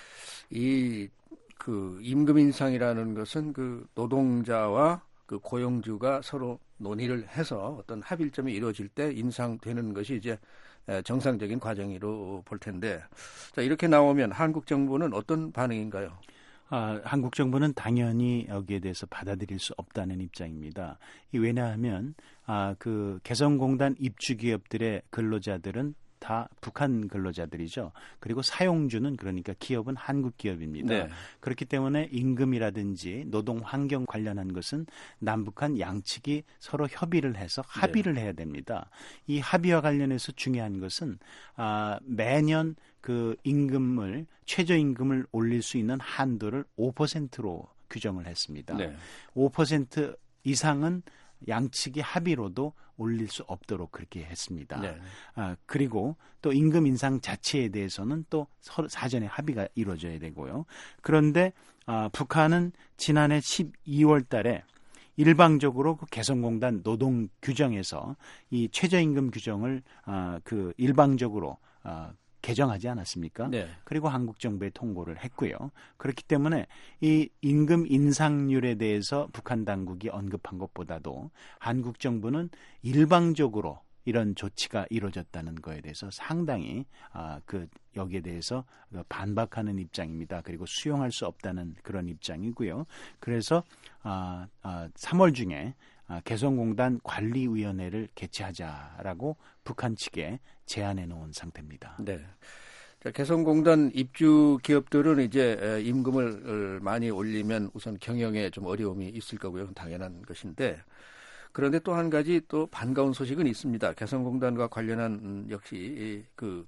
이 그 임금 인상이라는 것은 그 노동자와 그 고용주가 서로 논의를 해서 어떤 합의점이 이루어질 때 인상되는 것이 이제 정상적인 과정으로 볼 텐데, 자, 이렇게 나오면 한국 정부는 어떤 반응인가요? 아, 한국 정부는 당연히 여기에 대해서 받아들일 수 없다는 입장입니다. 이 왜냐하면 아, 그 개성공단 입주 기업들의 근로자들은 다 북한 근로자들이죠. 그리고 사용주는 그러니까 기업은 한국 기업입니다. 네. 그렇기 때문에 임금이라든지 노동 환경 관련한 것은 남북한 양측이 서로 협의를 해서 합의를 네. 해야 됩니다. 이 합의와 관련해서 중요한 것은 아, 매년 그 임금을 최저임금을 올릴 수 있는 한도를 오 퍼센트로 규정을 했습니다. 네. 오 퍼센트 이상은 양측이 합의로도 올릴 수 없도록 그렇게 했습니다. 네. 아, 그리고 또 임금 인상 자체에 대해서는 또 사전에 합의가 이루어져야 되고요. 그런데 아, 북한은 지난해 십이월 달에 일방적으로 그 개성공단 노동 규정에서 이 최저임금 규정을 아, 그 일방적으로 아, 개정하지 않았습니까? 네. 그리고 한국 정부에 통보를 했고요. 그렇기 때문에 이 임금 인상률에 대해서 북한 당국이 언급한 것보다도 한국 정부는 일방적으로 이런 조치가 이루어졌다는 거에 대해서 상당히 아, 그 여기에 대해서 반박하는 입장입니다. 그리고 수용할 수 없다는 그런 입장이고요. 그래서 아, 아, 삼월 중에 아, 개성공단 관리위원회를 개최하자라고 북한 측에 제안해 놓은 상태입니다. 네. 자, 개성공단 입주 기업들은 이제 임금을 많이 올리면 우선 경영에 좀 어려움이 있을 거고요. 당연한 것인데 그런데 또 한 가지 또 반가운 소식은 있습니다. 개성공단과 관련한 역시 그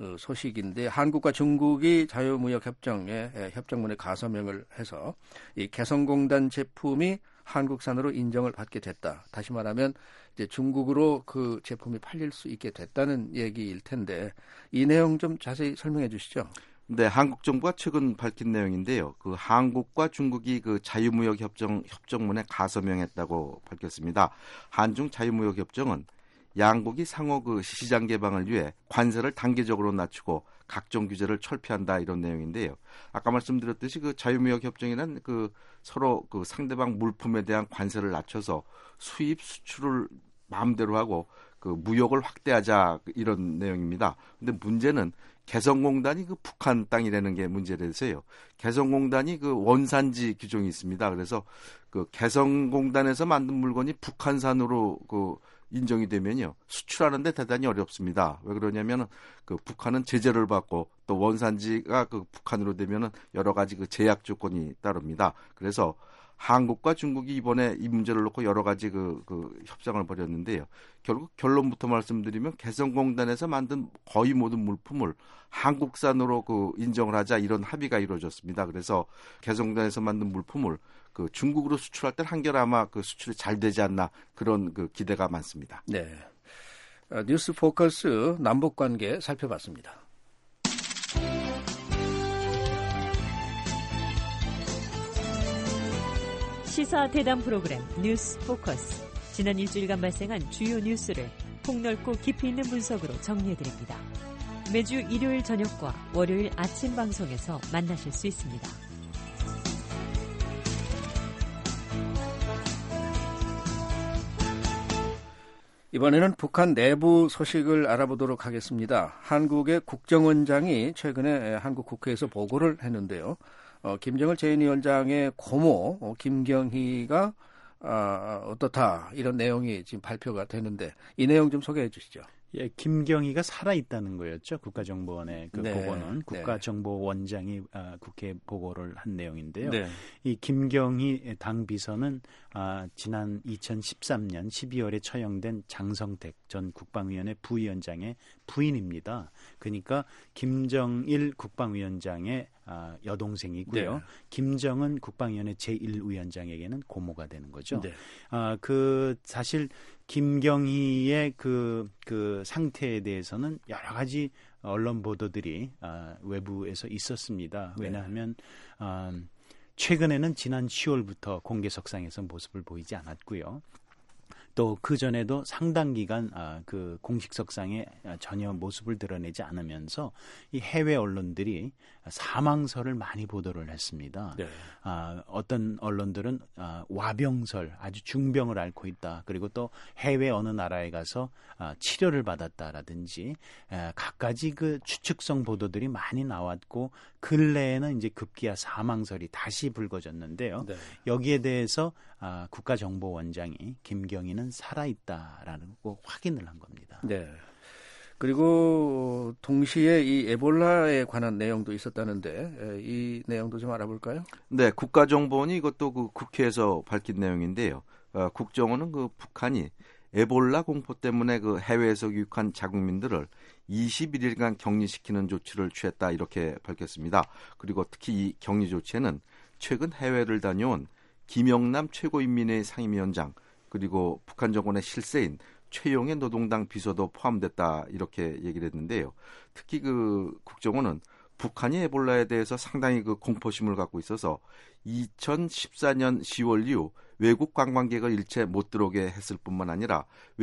소식인데 한국과 중국이 자유무역협정에 협정문에 가서명을 해서 이 개성공단 제품이 한국산으로 인정을 받게 됐다. 다시 말하면 이제 중국으로 그 제품이 팔릴 수 있게 됐다는 얘기일 텐데 이 내용 좀 자세히 설명해 주시죠. 네, 한국 정부가 최근 밝힌 내용인데요. 그 한국과 중국이 그 자유무역 협정 협정문에 가서명했다고 밝혔습니다. 한중 자유무역 협정은 양국이 상호 그 시장 개방을 위해 관세를 단계적으로 낮추고 각종 규제를 철폐한다 이런 내용인데요. 아까 말씀드렸듯이 그 자유무역 협정이란 그 서로 그 상대방 물품에 대한 관세를 낮춰서 수입 수출을 마음대로 하고 그 무역을 확대하자 이런 내용입니다. 근데 문제는 개성공단이 그 북한 땅이라는 게 문제라서요. 개성공단이 그 원산지 규정이 있습니다. 그래서 그 개성공단에서 만든 물건이 북한산으로 그 인정이 되면요 수출하는데 대단히 어렵습니다. 왜 그러냐면은 그 북한은 제재를 받고 또 원산지가 그 북한으로 되면은 여러 가지 그 제약 조건이 따릅니다. 그래서 한국과 중국이 이번에 이 문제를 놓고 여러 가지 그, 그 협상을 벌였는데요. 결국 결론부터 말씀드리면 개성공단에서 만든 거의 모든 물품을 한국산으로 그 인정을 하자 이런 합의가 이루어졌습니다. 그래서 개성공단에서 만든 물품을 그 중국으로 수출할 때 한결 아마 그 수출이 잘 되지 않나 그런 그 기대가 많습니다. 네, 어, 뉴스 포커스 남북 관계 살펴봤습니다. 시사 대담 프로그램 뉴스 포커스. 지난 일주일간 발생한 주요 뉴스를 폭넓고 깊이 있는 분석으로 정리해드립니다. 매주 일요일 저녁과 월요일 아침 방송에서 만나실 수 있습니다. 이번에는 북한 내부 소식을 알아보도록 하겠습니다. 한국의 국정원장이 최근에 한국 국회에서 보고를 했는데요. 어, 김정일 제2위원장의 고모 어, 김경희가 아, 어떻다 이런 내용이 지금 발표가 되는데 이 내용 좀 소개해 주시죠. 예, 김경희가 살아있다는 거였죠. 국가정보원의 그 네, 보고는 네. 국가정보원장이 아, 국회에 보고를 한 내용인데요. 네. 이 김경희 당 비서는 아, 지난 이천십삼 년 십이월에 처형된 장성택 전 국방위원회 부위원장의 부인입니다. 그러니까 김정일 국방위원장의 아, 여동생이고요. 네. 김정은 국방위원회 제일 위원장에게는 고모가 되는 거죠. 네. 아, 그 사실 김경희의 그, 그 상태에 대해서는 여러 가지 언론 보도들이 아, 외부에서 있었습니다. 왜냐하면 아, 최근에는 지난 시월부터 공개석상에서 모습을 보이지 않았고요. 또 그 전에도 상당 기간 아, 그 공식석상에 전혀 모습을 드러내지 않으면서 이 해외 언론들이 사망설을 많이 보도를 했습니다. 네. 아, 어떤 언론들은 아, 와병설, 아주 중병을 앓고 있다. 그리고 또 해외 어느 나라에 가서 아, 치료를 받았다라든지 아, 각가지 그 추측성 보도들이 많이 나왔고 근래에는 이제 급기야 사망설이 다시 불거졌는데요. 네. 여기에 대해서 아, 국가정보원장이 김경희는 살아있다라는 거 확인을 한 겁니다. 네. 그리고 동시에 이 에볼라에 관한 내용도 있었다는데 이 내용도 좀 알아볼까요? 네, 국가정보원이 이것도 그 국회에서 밝힌 내용인데요. 어, 국정원은 그 북한이 에볼라 공포 때문에 그 해외에서 귀국한 자국민들을 이십일 일간 격리시키는 조치를 취했다 이렇게 밝혔습니다. 그리고 특히 이 격리 조치에는 최근 해외를 다녀온 김영남 최고인민회의 상임위원장 그리고 북한 정권의 실세인 최용의 노동당 비서도 포함됐다 이렇게 얘기를 했는데요. 특히 그 국정원은 북한이 에볼라에 대해서 상당히 그 공포심을 갖고 있어서 이천십사 년 시월 이후 외국 관광객을 일체 못 들어오게 했을 뿐만 아니라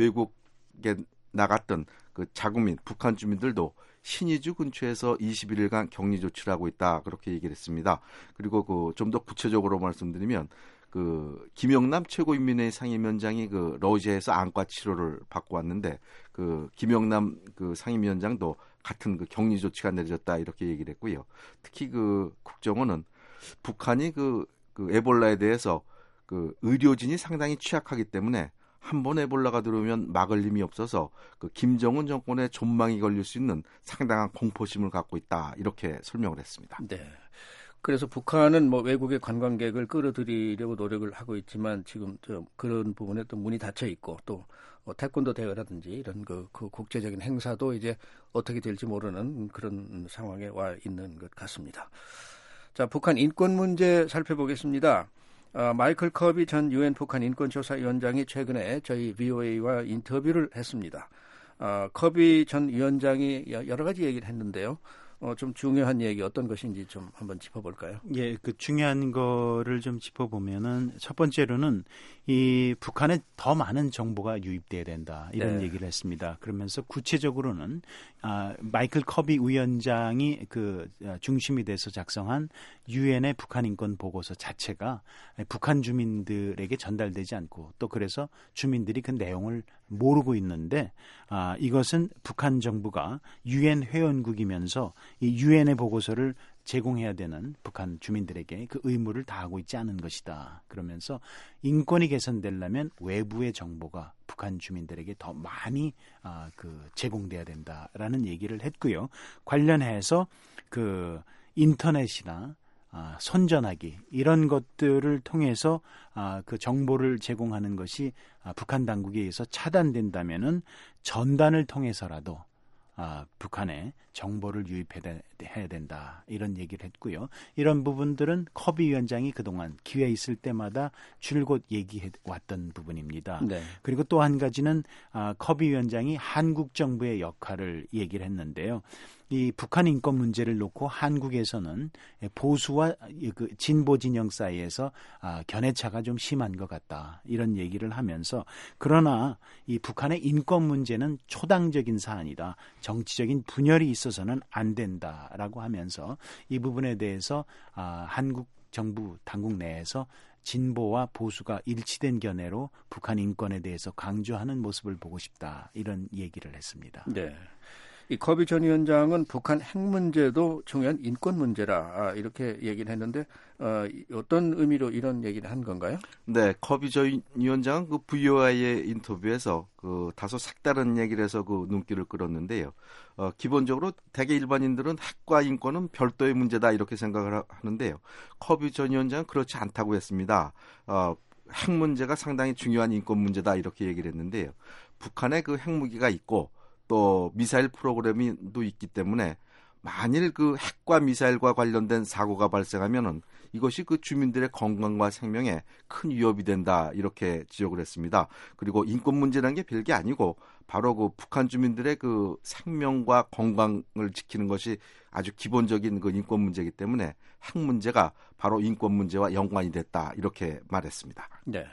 외국에 나갔던 그 자국민 북한 주민들도 신의주 근처에서 이십일 일간 격리 조치를 하고 있다 그렇게 얘기를 했습니다. 그리고 그 좀 더 구체적으로 말씀드리면 그 김영남 최고인민회의 상임위원장이 그 러시아에서 안과 치료를 받고 왔는데 그 김영남 그 상임위원장도 같은 그 격리 조치가 내려졌다 이렇게 얘기를 했고요. 특히 그 국정원은 북한이 그, 그 에볼라에 대해서 그 의료진이 상당히 취약하기 때문에 한 번 에볼라가 들어오면 막을 힘이 없어서 그 김정은 정권의 존망이 걸릴 수 있는 상당한 공포심을 갖고 있다 이렇게 설명을 했습니다. 네. 그래서 북한은 뭐 외국의 관광객을 끌어들이려고 노력을 하고 있지만 지금 좀 그런 부분에 또 문이 닫혀 있고 또 뭐 태권도 대회라든지 이런 그, 그 국제적인 행사도 이제 어떻게 될지 모르는 그런 상황에 와 있는 것 같습니다. 자, 북한 인권 문제 살펴보겠습니다. 어, 마이클 커비 전 유엔 북한 인권조사위원장이 최근에 저희 브이오에이와 인터뷰를 했습니다. 어, 커비 전 위원장이 여러 가지 얘기를 했는데요. 어, 좀 중요한 얘기 어떤 것인지 좀 한번 짚어볼까요? 예, 그 중요한 거를 좀 짚어보면은 첫 번째로는 이 북한에 더 많은 정보가 유입돼야 된다 이런 네. 얘기를 했습니다. 그러면서 구체적으로는 아, 마이클 커비 위원장이 그 중심이 돼서 작성한 유엔의 북한 인권 보고서 자체가 북한 주민들에게 전달되지 않고 또 그래서 주민들이 그 내용을 모르고 있는데 아, 이것은 북한 정부가 유엔 회원국이면서 이 유엔의 보고서를 제공해야 되는 북한 주민들에게 그 의무를 다하고 있지 않은 것이다. 그러면서 인권이 개선되려면 외부의 정보가 북한 주민들에게 더 많이 아, 그 제공돼야 된다라는 얘기를 했고요. 관련해서 그 인터넷이나 아, 선전하기 이런 것들을 통해서 아, 그 정보를 제공하는 것이 아, 북한 당국에 의해서 차단된다면은 전단을 통해서라도 아, 북한에 정보를 유입해야 된다 이런 얘기를 했고요. 이런 부분들은 커비 위원장이 그동안 기회 있을 때마다 줄곧 얘기해 왔던 부분입니다. 네. 그리고 또 한 가지는 아, 커비 위원장이 한국 정부의 역할을 얘기를 했는데요. 이 북한 인권 문제를 놓고 한국에서는 보수와 그 진보 진영 사이에서 아, 견해차가 좀 심한 것 같다 이런 얘기를 하면서 그러나 이 북한의 인권 문제는 초당적인 사안이다. 정치적인 분열이 있어서는 안 된다라고 하면서 이 부분에 대해서 아, 한국 정부 당국 내에서 진보와 보수가 일치된 견해로 북한 인권에 대해서 강조하는 모습을 보고 싶다 이런 얘기를 했습니다. 네. 이 커비 전 위원장은 북한 핵 문제도 중요한 인권 문제라 이렇게 얘기를 했는데 어, 어떤 의미로 이런 얘기를 한 건가요? 네, 커비 전 위원장은 그 브이오아이의 인터뷰에서 그 다소 색다른 얘기를 해서 그 눈길을 끌었는데요. 어, 기본적으로 대개 일반인들은 핵과 인권은 별도의 문제다 이렇게 생각을 하는데요. 커비 전 위원장은 그렇지 않다고 했습니다. 어, 핵 문제가 상당히 중요한 인권 문제다 이렇게 얘기를 했는데요. 북한에 그 핵무기가 있고 또 미사일 프로그램도 있기 때문에 만일 그 핵과 미사일과 관련된 사고가 발생하면은 이것이 그 주민들의 건강과 생명에 큰 위협이 된다 이렇게 지적을 했습니다. 그리고 인권 문제라는 게 별게 아니고 바로 그 북한 주민들의 그 생명과 건강을 지키는 것이 아주 기본적인 그 인권 문제이기 때문에 핵 문제가 바로 인권 문제와 연관이 됐다 이렇게 말했습니다. 네.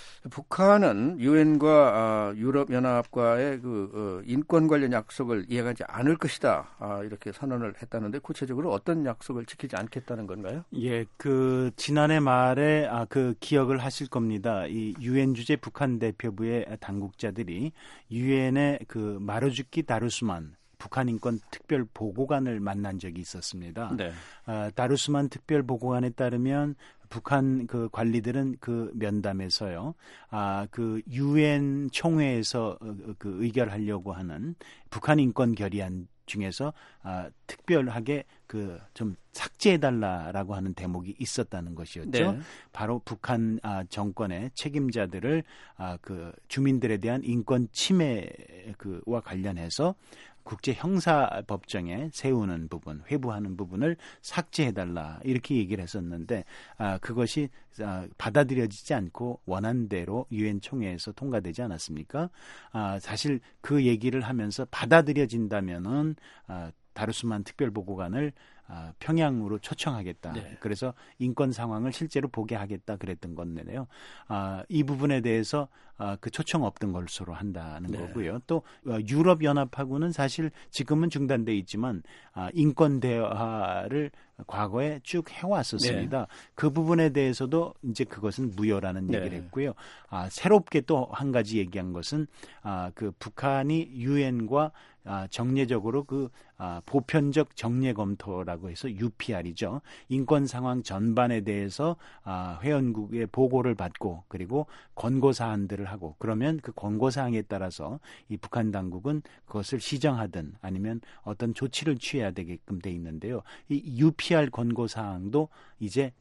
북한은 유엔과 유럽연합과의 그 인권 관련 약속을 이행하지 않을 것이다 이렇게 선언을 했다는데 구체적으로 어떤 약속을 지키지 않겠다는 건가요? 예, 그 지난해 말에 아, 그 기억을 하실 겁니다. 이 유엔 주재 북한 대표부의 당국자들이 유엔의 그 마루주키 다루스만 북한 인권 특별 보고관을 만난 적이 있었습니다. 네. 아, 다루스만 특별 보고관에 따르면 북한 그 관리들은 그 면담에서요, 아, 그 유엔 총회에서 그 의결하려고 하는 북한 인권 결의안 중에서 아, 특별하게 그 좀 삭제해달라라고 하는 대목이 있었다는 것이었죠. 네. 바로 북한 아, 정권의 책임자들을 아, 그 주민들에 대한 인권 침해 그와 관련해서 국제 형사 법정에 세우는 부분, 회부하는 부분을 삭제해달라 이렇게 얘기를 했었는데 아, 그것이 아, 받아들여지지 않고 원안대로 유엔 총회에서 통과되지 않았습니까? 아, 사실 그 얘기를 하면서 받아들여진다면은 아, 다루스만 특별보고관을 아, 평양으로 초청하겠다. 네. 그래서 인권 상황을 실제로 보게 하겠다 그랬던 건데요. 아, 이 부분에 대해서 아, 그 초청 없던 것으로 한다는 네. 거고요. 또 어, 유럽 연합하고는 사실 지금은 중단돼 있지만 아, 인권 대화를 과거에 쭉 해왔었습니다. 네. 그 부분에 대해서도 이제 그것은 무효라는 네. 얘기를 했고요. 아, 새롭게 또 한 가지 얘기한 것은 아, 그 북한이 유엔과 아, 정례적으로 그 아, 보편적 정례 검토라고 해서 유피알이죠. 인권 상황 전반에 대해서 아, 회원국의 보고를 받고 그리고 권고 사안들을 하고 그러면 그 권고 사항에 따라서 이 북한 당국은 그것을 시정하든 아니면 어떤 조치를 취해야 되게끔 돼 있는데요. 이 유피알 권고 사항도 이제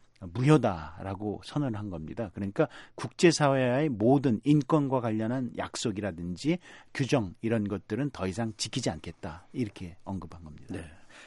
무효다라고 선언한 겁니다. 그러니까 국제사회의 모든 인권과 관련한 약속이라든지 규정 이런 것들은 더 이상 지키지 않겠다 이렇게 언급한 겁니다. 네.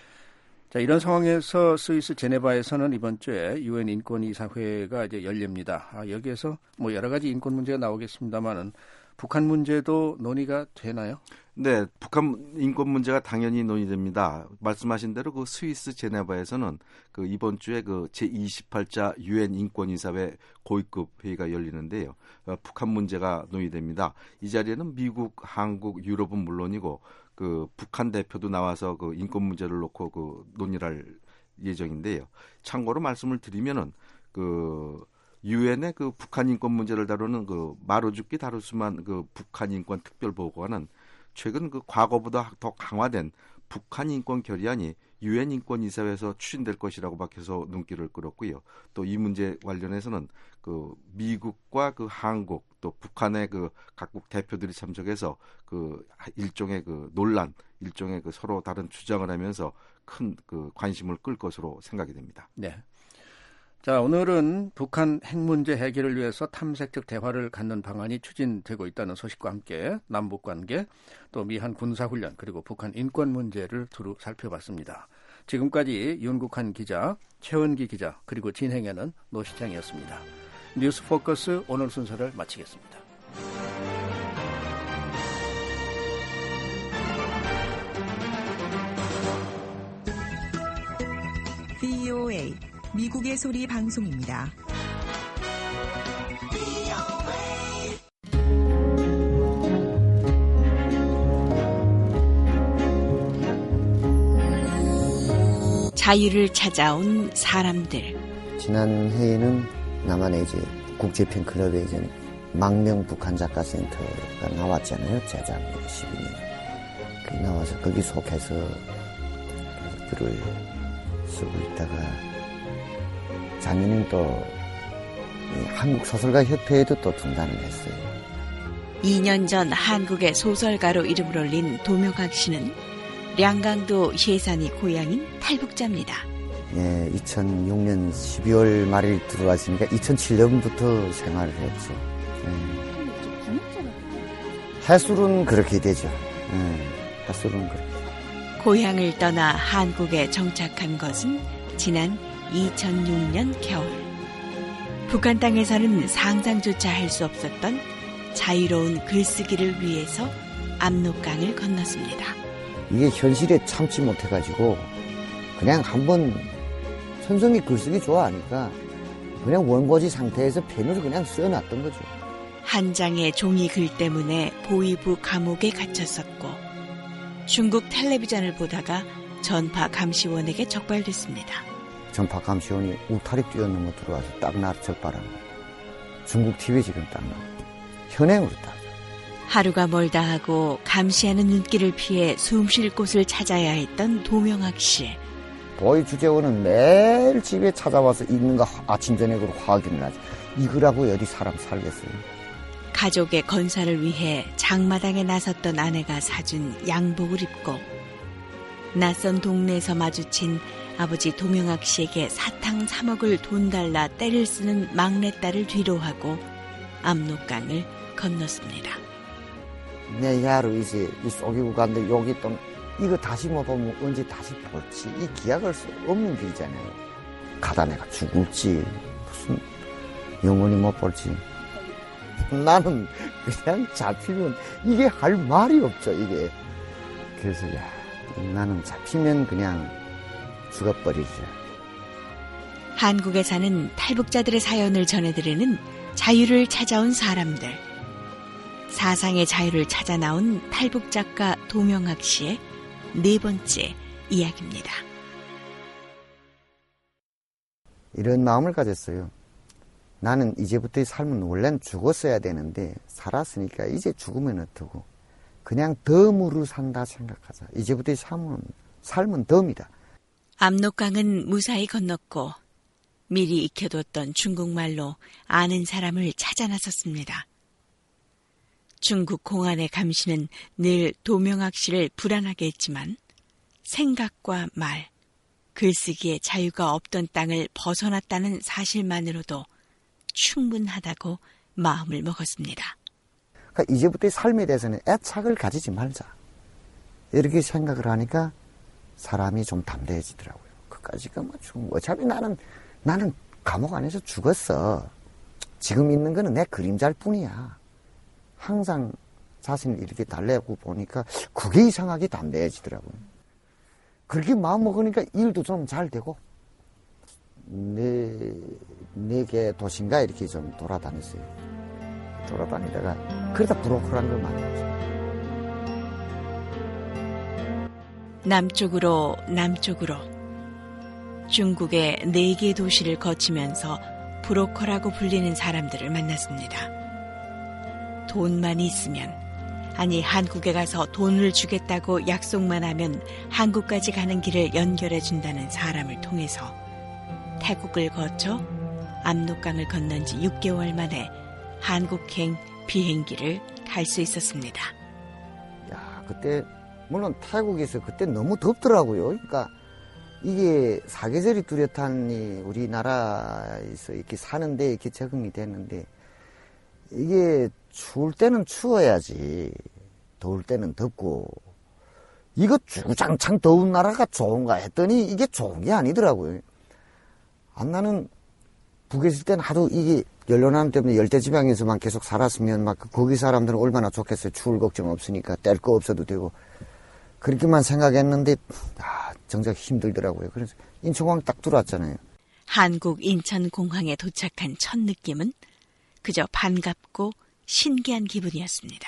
자, 이런 상황에서 스위스 제네바에서는 이번 주에 유엔 인권이사회가 이제 열립니다. 아, 여기에서 뭐 여러 가지 인권 문제가 나오겠습니다만은 북한 문제도 논의가 되나요? 네, 북한 인권 문제가 당연히 논의됩니다. 말씀하신 대로 그 스위스 제네바에서는 그 이번 주에 그 제이십팔 차 유엔 인권이사회 고위급 회의가 열리는데요. 어, 북한 문제가 논의됩니다. 이 자리에는 미국, 한국, 유럽은 물론이고 그 북한 대표도 나와서 그 인권 문제를 놓고 그 논의를 할 예정인데요. 참고로 말씀을 드리면은 그 유엔의 그 북한 인권 문제를 다루는 그 마루주키 다루스만 그 북한 인권 특별 보고관은 최근 그 과거보다 더 강화된 북한 인권 결의안이 유엔 인권이사회에서 추진될 것이라고 밝혀서 눈길을 끌었고요. 또 이 문제 관련해서는 그 미국과 그 한국 또 북한의 그 각국 대표들이 참석해서 그 일종의 그 논란, 일종의 그 서로 다른 주장을 하면서 큰 그 관심을 끌 것으로 생각이 됩니다. 네. 자, 오늘은 북한 핵 문제 해결을 위해서 탐색적 대화를 갖는 방안이 추진되고 있다는 소식과 함께 남북 관계, 또 미한 군사훈련, 그리고 북한 인권 문제를 두루 살펴봤습니다. 지금까지 윤국한 기자, 최은기 기자, 그리고 진행에는 노시장이었습니다. 뉴스 포커스 오늘 순서를 마치겠습니다. 브이오에이 미국의 소리 방송입니다. 자유를 찾아온 사람들. 지난 해에는 남한의 이제 국제팬클럽에 이제 망명 북한 작가 센터가 나왔잖아요. 재작 십이 년. 그 나와서 거기 속해서 글을 쓰고 있다가 작년엔 또 한국 소설가 협회에도 또 등단을 했어요. 이 년 전 한국의 소설가로 이름을 올린 도명학 씨는 량강도 해산이 고향인 탈북자입니다. 예, 이천육 년 십이월 말일 들어왔으니까 이천칠 년부터 생활을 했죠. 예. 하술은 그렇게 되죠. 예, 하술은 그렇게. 고향을 떠나 한국에 정착한 것은 지난 이천육 년 겨울. 북한 땅에서는 상상조차 할 수 없었던 자유로운 글쓰기를 위해서 압록강을 건넜습니다. 이게 현실에 참지 못해가지고 그냥 한번 선생이 글쓰기 좋아하니까 그냥 원고지 상태에서 펜으로 그냥 써놨던 거죠. 한 장의 종이 글 때문에 보위부 감옥에 갇혔었고 중국 텔레비전을 보다가 전파 감시원에게 적발됐습니다. 전파 감시원이 울타리 뛰어넘어 들어와서 딱 나를 적발한 거예요. 중국 티비 지금 딱 나와. 현행으로 딱. 하루가 멀다 하고 감시하는 눈길을 피해 숨 쉴 곳을 찾아야 했던 도명학 씨. 보이 주재원은 매일 집에 찾아와서 있는가 아침 저녁으로 확인을 하지. 이거라고 어디 사람 살겠어요. 가족의 건사를 위해 장마당에 나섰던 아내가 사준 양복을 입고 낯선 동네에서 마주친 아버지 도명학 씨에게 사탕 삼억을 돈 달라 떼를 쓰는 막내딸을 뒤로하고 압록강을 건넜습니다. 내 야로 이제 이 속이고 갔는데 여기 또 이거 다시 못 보면 언제 다시 볼지 이 기약할 수 없는 길이잖아요. 가다 내가 죽을지 무슨 영원히 못 볼지 나는 그냥 잡히면 이게 할 말이 없죠 이게. 그래서 야 나는 잡히면 그냥 죽어버리죠. 한국에 사는 탈북자들의 사연을 전해드리는 자유를 찾아온 사람들. 사상의 자유를 찾아 나온 탈북 작가 도명학 씨의 네 번째 이야기입니다. 이런 마음을 가졌어요. 나는 이제부터의 삶은 원래는 죽었어야 되는데 살았으니까 이제 죽으면 어떡고 그냥 덤으로 산다 생각하자. 이제부터의 삶은, 삶은 덤이다. 압록강은 무사히 건넜고 미리 익혀뒀던 중국말로 아는 사람을 찾아 나섰습니다. 중국 공안의 감시는 늘 도명학 씨를 불안하게 했지만 생각과 말, 글쓰기에 자유가 없던 땅을 벗어났다는 사실만으로도 충분하다고 마음을 먹었습니다. 그러니까 이제부터의 삶에 대해서는 애착을 가지지 말자. 이렇게 생각을 하니까 사람이 좀 담대해지더라고요. 그까지가 뭐 죽은 거. 어차피 나는, 나는 감옥 안에서 죽었어. 지금 있는 거는 내 그림자일 뿐이야. 항상 자신을 이렇게 달래고 보니까 그게 이상하게 담대해지더라고요. 그렇게 마음 먹으니까 일도 좀 잘 되고 네, 네 개 도시인가 이렇게 좀 돌아다녔어요. 돌아다니다가 그러다 브로커라는 걸 만났어요. 남쪽으로 남쪽으로 중국의 네 개 도시를 거치면서 브로커라고 불리는 사람들을 만났습니다. 돈만 있으면, 아니 한국에 가서 돈을 주겠다고 약속만 하면 한국까지 가는 길을 연결해 준다는 사람을 통해서 태국을 거쳐 압록강을 건넌 지 육 개월 만에 한국행 비행기를 탈 수 있었습니다. 야, 그때 물론 태국에서 그때 너무 덥더라고요. 그러니까 이게 사계절이 뚜렷한 우리나라에서 이렇게 사는데 이렇게 적응이 됐는데 이게 추울 때는 추워야지 더울 때는 덥고 이거 주구장창 더운 나라가 좋은가 했더니 이게 좋은 게 아니더라고요. 아, 나는 북에 있을 때는 하도 이게 연료난 때문에 열대지방에서만 계속 살았으면 막 거기 사람들은 얼마나 좋겠어요. 추울 걱정 없으니까 뗄 거 없어도 되고 그렇게만 생각했는데 아, 정작 힘들더라고요. 그래서 인천공항 딱 들어왔잖아요. 한국 인천공항에 도착한 첫 느낌은 그저 반갑고 신기한 기분이었습니다.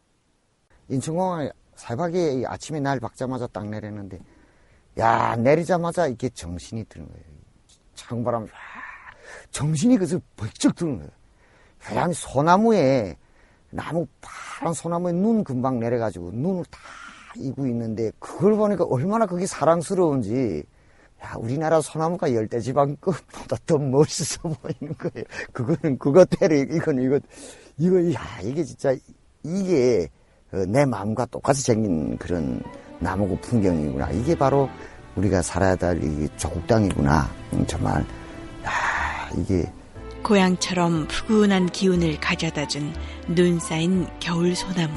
인천공항에 새벽에 아침에 날 박자마자 딱 내렸는데 야 내리자마자 이렇게 정신이 드는 거예요. 창바람 정신이 그래서 벌쩍 드는 거예요. 그냥 소나무에 나무 파란 소나무에 눈 금방 내려가지고 눈을 다 이고 있는데 그걸 보니까 얼마나 그게 사랑스러운지 야 우리나라 소나무가 열대지방 끝보다 더 멋있어 보이는 거예요. 그거는 그것대로 이건 이거 이거 야 이게 진짜 이게 내 마음과 똑같이 생긴 그런 나무고 풍경이구나. 이게 바로 우리가 살아야 될 이 조국 땅이구나. 정말 야 이게 고향처럼 푸근한 기운을 가져다준 눈 쌓인 겨울 소나무.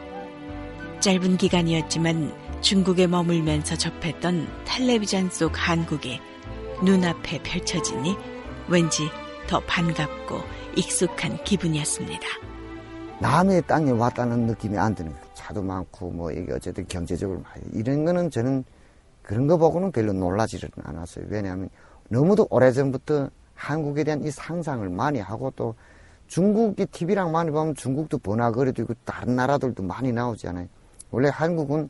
짧은 기간이었지만 중국에 머물면서 접했던 텔레비전 속 한국이 눈앞에 펼쳐지니 왠지 더 반갑고 익숙한 기분이었습니다. 남의 땅에 왔다는 느낌이 안 드는 거예요. 차도 많고 뭐 이게 어쨌든 경제적으로 많이 이런 거는 저는 그런 거 보고는 별로 놀라지는 않았어요. 왜냐하면 너무도 오래전부터 한국에 대한 이 상상을 많이 하고 또 중국이 티비랑 많이 보면 중국도 번화거리도 있고 다른 나라들도 많이 나오잖아요. 원래 한국은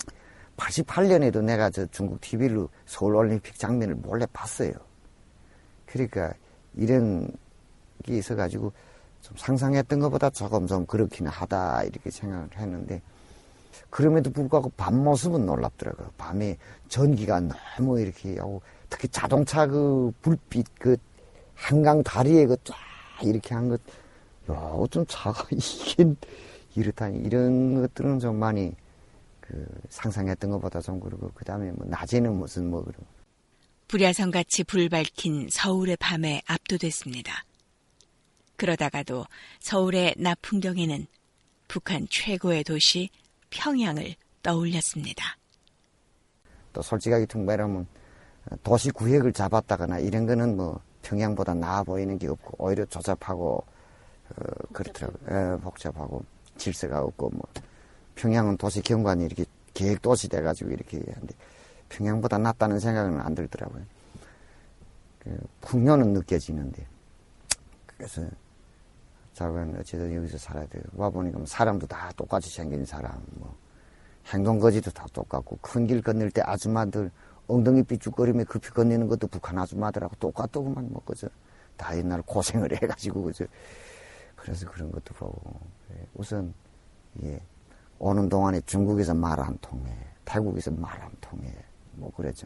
팔십팔 년에도 내가 저 중국 티비로 서울올림픽 장면을 몰래 봤어요. 그러니까 이런 게 있어가지고 좀 상상했던 것보다 조금 좀 그렇기는 하다 이렇게 생각을 했는데 그럼에도 불구하고 밤 모습은 놀랍더라고요. 밤에 전기가 너무 이렇게 하고 특히 자동차 그 불빛 그 한강 다리에 그 쫙 이렇게 한 것, 야, 어쩜 차가 이게 이렇다니 이런 것들은 좀 많이 그 상상했던 것보다 좀 그러고 그 다음에 뭐 낮에는 무슨 뭐 그러고. 불야성같이 불 밝힌 서울의 밤에 압도됐습니다. 그러다가도 서울의 낮 풍경에는 북한 최고의 도시 평양을 떠올렸습니다. 또 솔직하게 말하면 도시 구획을 잡았다거나 이런 거는 뭐 평양보다 나아 보이는 게 없고 오히려 조잡하고 어, 그렇더라고요. 예, 복잡하고 질서가 없고 뭐 평양은 도시 경관이 이렇게 계획 도시 돼가지고 이렇게 하는데 평양보다 낫다는 생각은 안 들더라고요. 그 풍요는 느껴지는데 그래서 자기는 어쨌든 여기서 살아야 돼요. 와 보니까 사람도 다 똑같이 생긴 사람, 뭐 행동 거지도 다 똑같고 큰 길 건널 때 아줌마들 엉덩이 삐죽거리며 급히 건네는 것도 북한 아줌마들하고 똑같더구만 뭐 그죠. 다 옛날 고생을 해가지고 그죠. 그래서 그런 것도 보고 우선 예 오는 동안에 중국에서 말 안 통해, 태국에서 말 안 통해 뭐 그랬죠.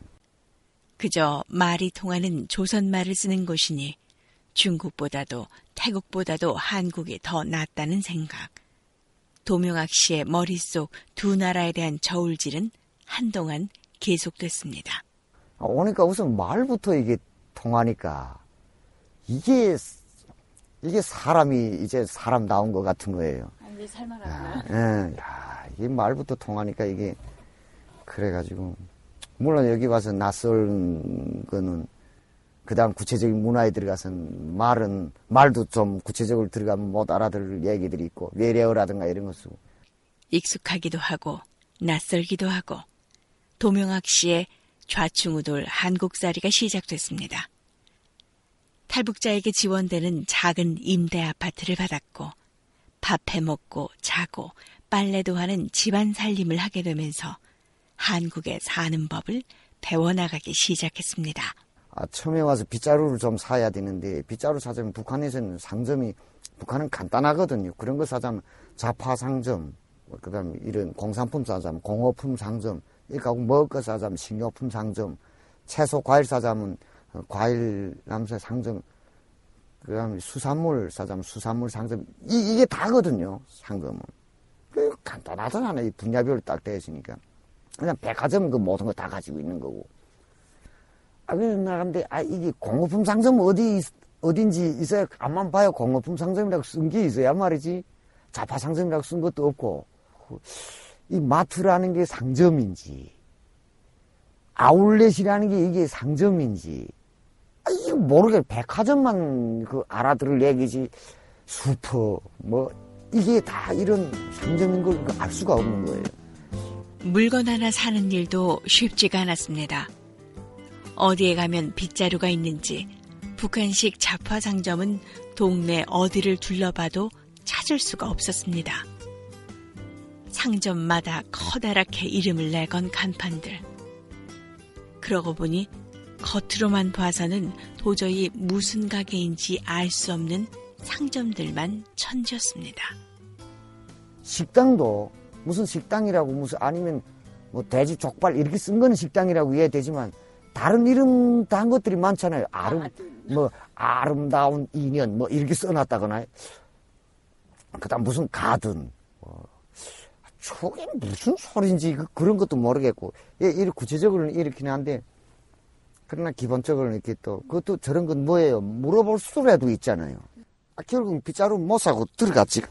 그저 말이 통하는 조선말을 쓰는 곳이니 중국보다도 태국보다도 한국이 더 낫다는 생각. 도명학 씨의 머릿속 두 나라에 대한 저울질은 한동안 계속됐습니다. 오니까 우선 말부터 이게 통하니까 이게 이게 사람이 이제 사람 나온 것 같은 거예요. 완전히 살만하구나. 예, 야, 이게 말부터 통하니까 이게 그래가지고 물론 여기 와서 낯선 거는 그다음 구체적인 문화에 들어가서는 말은 말도 좀 구체적으로 들어가면 못 알아들을 얘기들이 있고 외래어라든가 이런 거 쓰고 익숙하기도 하고 낯설기도 하고 도명학 씨의 좌충우돌 한국살이가 시작됐습니다. 탈북자에게 지원되는 작은 임대 아파트를 받았고 밥해 먹고 자고 빨래도 하는 집안 살림을 하게 되면서 한국에 사는 법을 배워나가기 시작했습니다. 아, 처음에 와서 빗자루를 좀 사야 되는데 빗자루 사자면 북한에서는 상점이 북한은 간단하거든요. 그런 거 사자면 자파 상점, 그다음에 이런 공산품 사자면 공업품 상점, 이렇게 먹을 거 사자면 식료품 상점, 채소 과일 사자면 과일 남새 상점, 그다음에 수산물 사자면 수산물 상점, 이, 이게 다거든요. 상점은. 그 간단하잖아요. 이 분야별로 딱 되어 있으니까. 그냥 백화점은 그 모든 거 다 가지고 있는 거고. 아, 그래서 나간데, 아, 이게 공업품 상점 어디, 어딘지 있어야, 앞만 봐요. 공업품 상점이라고 쓴 게 있어야 말이지. 자파 상점이라고 쓴 것도 없고. 이 마트라는 게 상점인지, 아울렛이라는 게 이게 상점인지, 아, 이거 모르겠, 백화점만 그 알아들을 얘기지, 슈퍼, 뭐, 이게 다 이런 상점인 걸 알 수가 없는 거예요. 물건 하나 사는 일도 쉽지가 않았습니다. 어디에 가면 빗자루가 있는지 북한식 자파 상점은 동네 어디를 둘러봐도 찾을 수가 없었습니다. 상점마다 커다랗게 이름을 내건 간판들. 그러고 보니 겉으로만 봐서는 도저히 무슨 가게인지 알 수 없는 상점들만 천지였습니다. 식당도 무슨 식당이라고 무슨 아니면 뭐 돼지 족발 이렇게 쓴 거는 식당이라고 이해되지만 다른 이름 단 것들이 많잖아요. 아름 뭐 아름다운 인연 뭐 이렇게 써놨다거나 그다음 무슨 가든 뭐 저게 무슨 소리인지 그, 그런 것도 모르겠고 예, 이렇게 구체적으로는 이렇긴 한데 그러나 기본적으로는 이렇게 또 그것도 저런 건 뭐예요 물어볼 수라도 있잖아요. 아, 결국 빗자루 못 사고 들어갔지.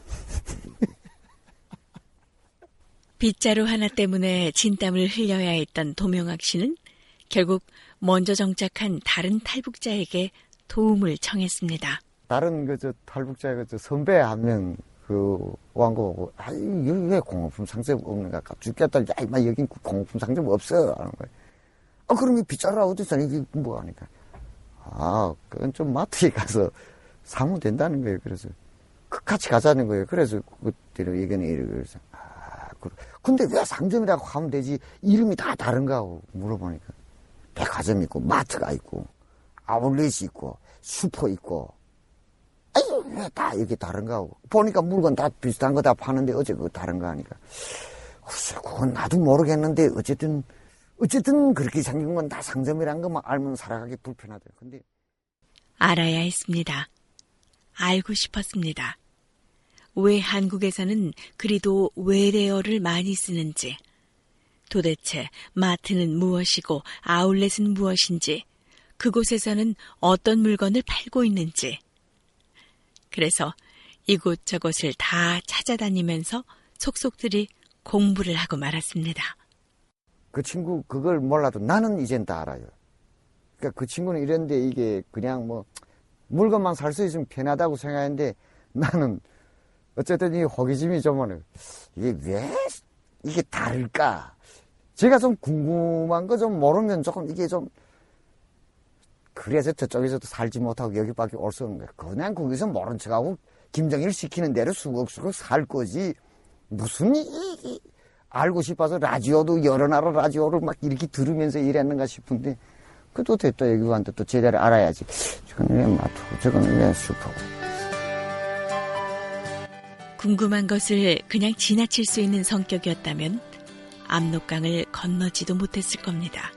빗자루 하나 때문에 진땀을 흘려야 했던 도명학 씨는 결국 먼저 정착한 다른 탈북자에게 도움을 청했습니다. 다른 그 저 탈북자 그 저 선배 한 명 그 왕고 보고 아 여기 왜 공업품 상점 없는가? 죽겠다. 야 이마 여긴 공업품 상점 없어 하는 거예요. 아 그럼 이 빗자루가 어디서 이게 뭐 하니까 아 그건 좀 마트에 가서 사면 된다는 거예요. 그래서 같이 가자는 거예요. 그래서 그때로 의견이 이래서 아 근데 왜 상점이라고 하면 되지 이름이 다 다른가 하고 물어보니까. 백화점 있고 마트가 있고 아울렛이 있고 슈퍼 있고 아유 왜 다 이게 다른가 하고. 보니까 물건 다 비슷한 거 다 파는데 어째 그거 다른가 하니까. 글쎄, 그건 나도 모르겠는데 어쨌든, 어쨌든 그렇게 생긴 건 다 상점이란 것만 알면 살아가기 불편하대요. 근데. 알아야 했습니다. 알고 싶었습니다. 왜 한국에서는 그리도 외래어를 많이 쓰는지, 도대체 마트는 무엇이고 아울렛은 무엇인지, 그곳에서는 어떤 물건을 팔고 있는지. 그래서 이곳저곳을 다 찾아다니면서 속속들이 공부를 하고 말았습니다. 그 친구 그걸 몰라도 나는 이젠 다 알아요. 그러니까 그 친구는 이런데 이게 그냥 뭐 물건만 살 수 있으면 편하다고 생각하는데 나는 어쨌든 이 호기심이 좀 오네. 이게 왜 이게 다를까? 제가 좀 궁금한 거 좀 모르면 조금 이게 좀 그래서 저쪽에서도 살지 못하고 여기밖에 올 수 없는 거예요. 그냥 거기서 모른 척하고 김정일 시키는 대로 수걱수걱 살 거지. 무슨 이, 이 알고 싶어서 라디오도 여러 나라 라디오를 막 이렇게 들으면서 일했는가 싶은데 그래도 됐다. 여기 왔는데 또 제대로 알아야지. 저건 왜 마트고 저건 왜 슈퍼고. 궁금한 것을 그냥 지나칠 수 있는 성격이었다면 압록강을 건너지도 못했을 겁니다.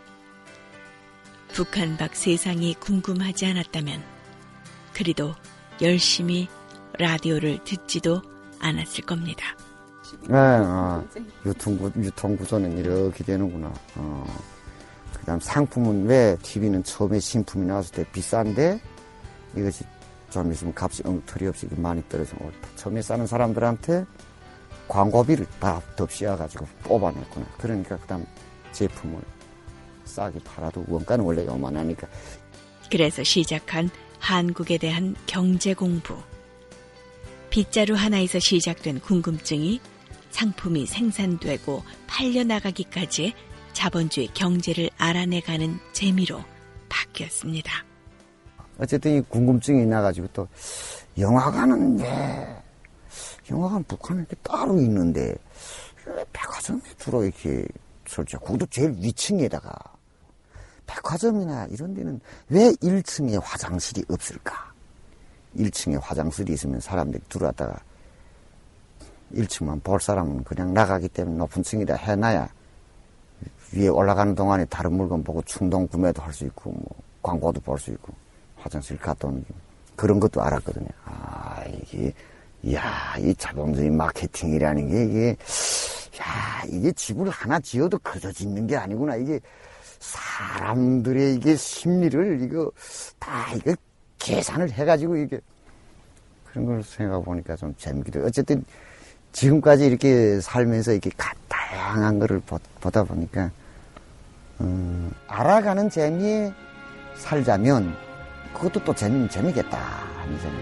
북한 밖 세상이 궁금하지 않았다면 그리도 열심히 라디오를 듣지도 않았을 겁니다. 네, 어, 유통구, 유통구조는 이렇게 되는구나. 어, 그 다음 상품은 왜 티비는 처음에 신품이 나왔을 때 비싼데 이것이 좀 있으면 값이 엉터리 없이 많이 떨어져. 처음에 사는 사람들한테 광고비를 다 덮씌워가지고 뽑아냈구나. 그러니까 그 다음 제품을 싸게 팔아도 원가는 원래 요만하니까. 그래서 시작한 한국에 대한 경제 공부. 빗자루 하나에서 시작된 궁금증이 상품이 생산되고 팔려나가기까지의 자본주의 경제를 알아내가는 재미로 바뀌었습니다. 어쨌든 이 궁금증이 나가지고 또 영화관은 왜 영화관 북한에 이렇게 따로 있는데 왜 백화점에 주로 이렇게 설치하고 그것도 제일 위층에다가 백화점이나 이런 데는 왜 일 층에 화장실이 없을까? 일 층에 화장실이 있으면 사람들이 들어왔다가 일 층만 볼 사람은 그냥 나가기 때문에 높은 층이다 해놔야 위에 올라가는 동안에 다른 물건 보고 충동 구매도 할 수 있고 뭐 광고도 볼 수 있고 화장실 갔다 오는 그런 것도 알았거든요. 아 이게 이야 이 자본주의 마케팅이라는 게 이게 야 이게 집을 하나 지어도 그저 짓는 게 아니구나. 이게 사람들의 이게 심리를 이거 다 이거 계산을 해가지고 이게 그런 걸 생각해 보니까 좀 재밌기도 해요. 어쨌든 지금까지 이렇게 살면서 이렇게 다양한 거를 보다 보니까 음, 알아가는 재미에 살자면 그것도 또 재미는 재미겠다 하는 생각.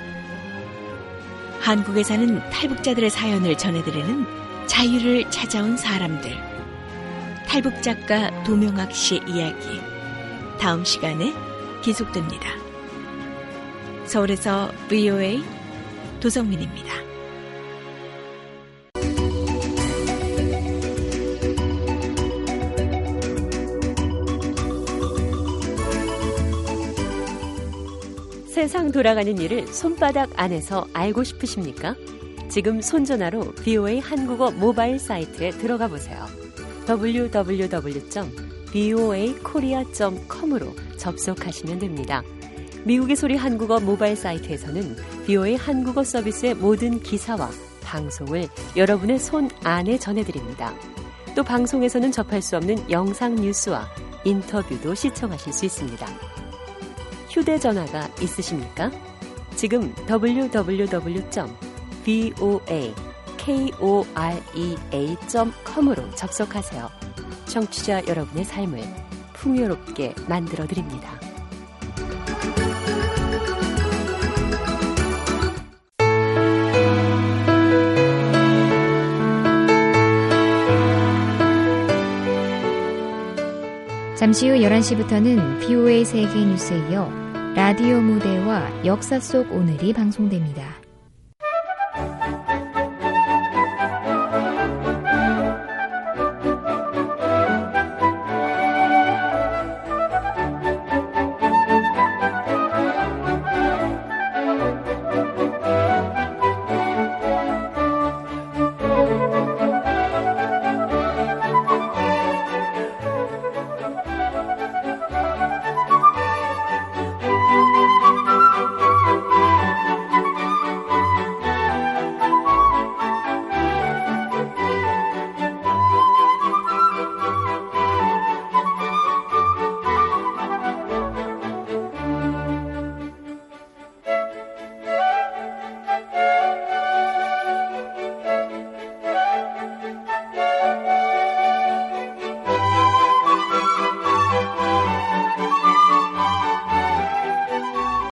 한국에 사는 탈북자들의 사연을 전해드리는 자유를 찾아온 사람들. 탈북 작가 도명학 씨의 이야기. 다음 시간에 계속됩니다. 서울에서 브이오에이 도성민입니다. 세상 돌아가는 일을 손바닥 안에서 알고 싶으십니까? 지금 손전화로 브이오에이 한국어 모바일 사이트에 들어가 보세요. 더블유 더블유 더블유 점 브이오에이 코리아 점 컴으로 접속하시면 됩니다. 미국의 소리 한국어 모바일 사이트에서는 브이오에이 한국어 서비스의 모든 기사와 방송을 여러분의 손 안에 전해드립니다. 또 방송에서는 접할 수 없는 영상 뉴스와 인터뷰도 시청하실 수 있습니다. 휴대전화가 있으십니까? 지금 더블유 더블유 더블유 점 브이오에이 코리아 점 컴으로 접속하세요. 청취자 여러분의 삶을 풍요롭게 만들어드립니다. 잠시 후 열한 시부터는 브이오에이 세계 뉴스에 이어 라디오 무대와 역사 속 오늘이 방송됩니다.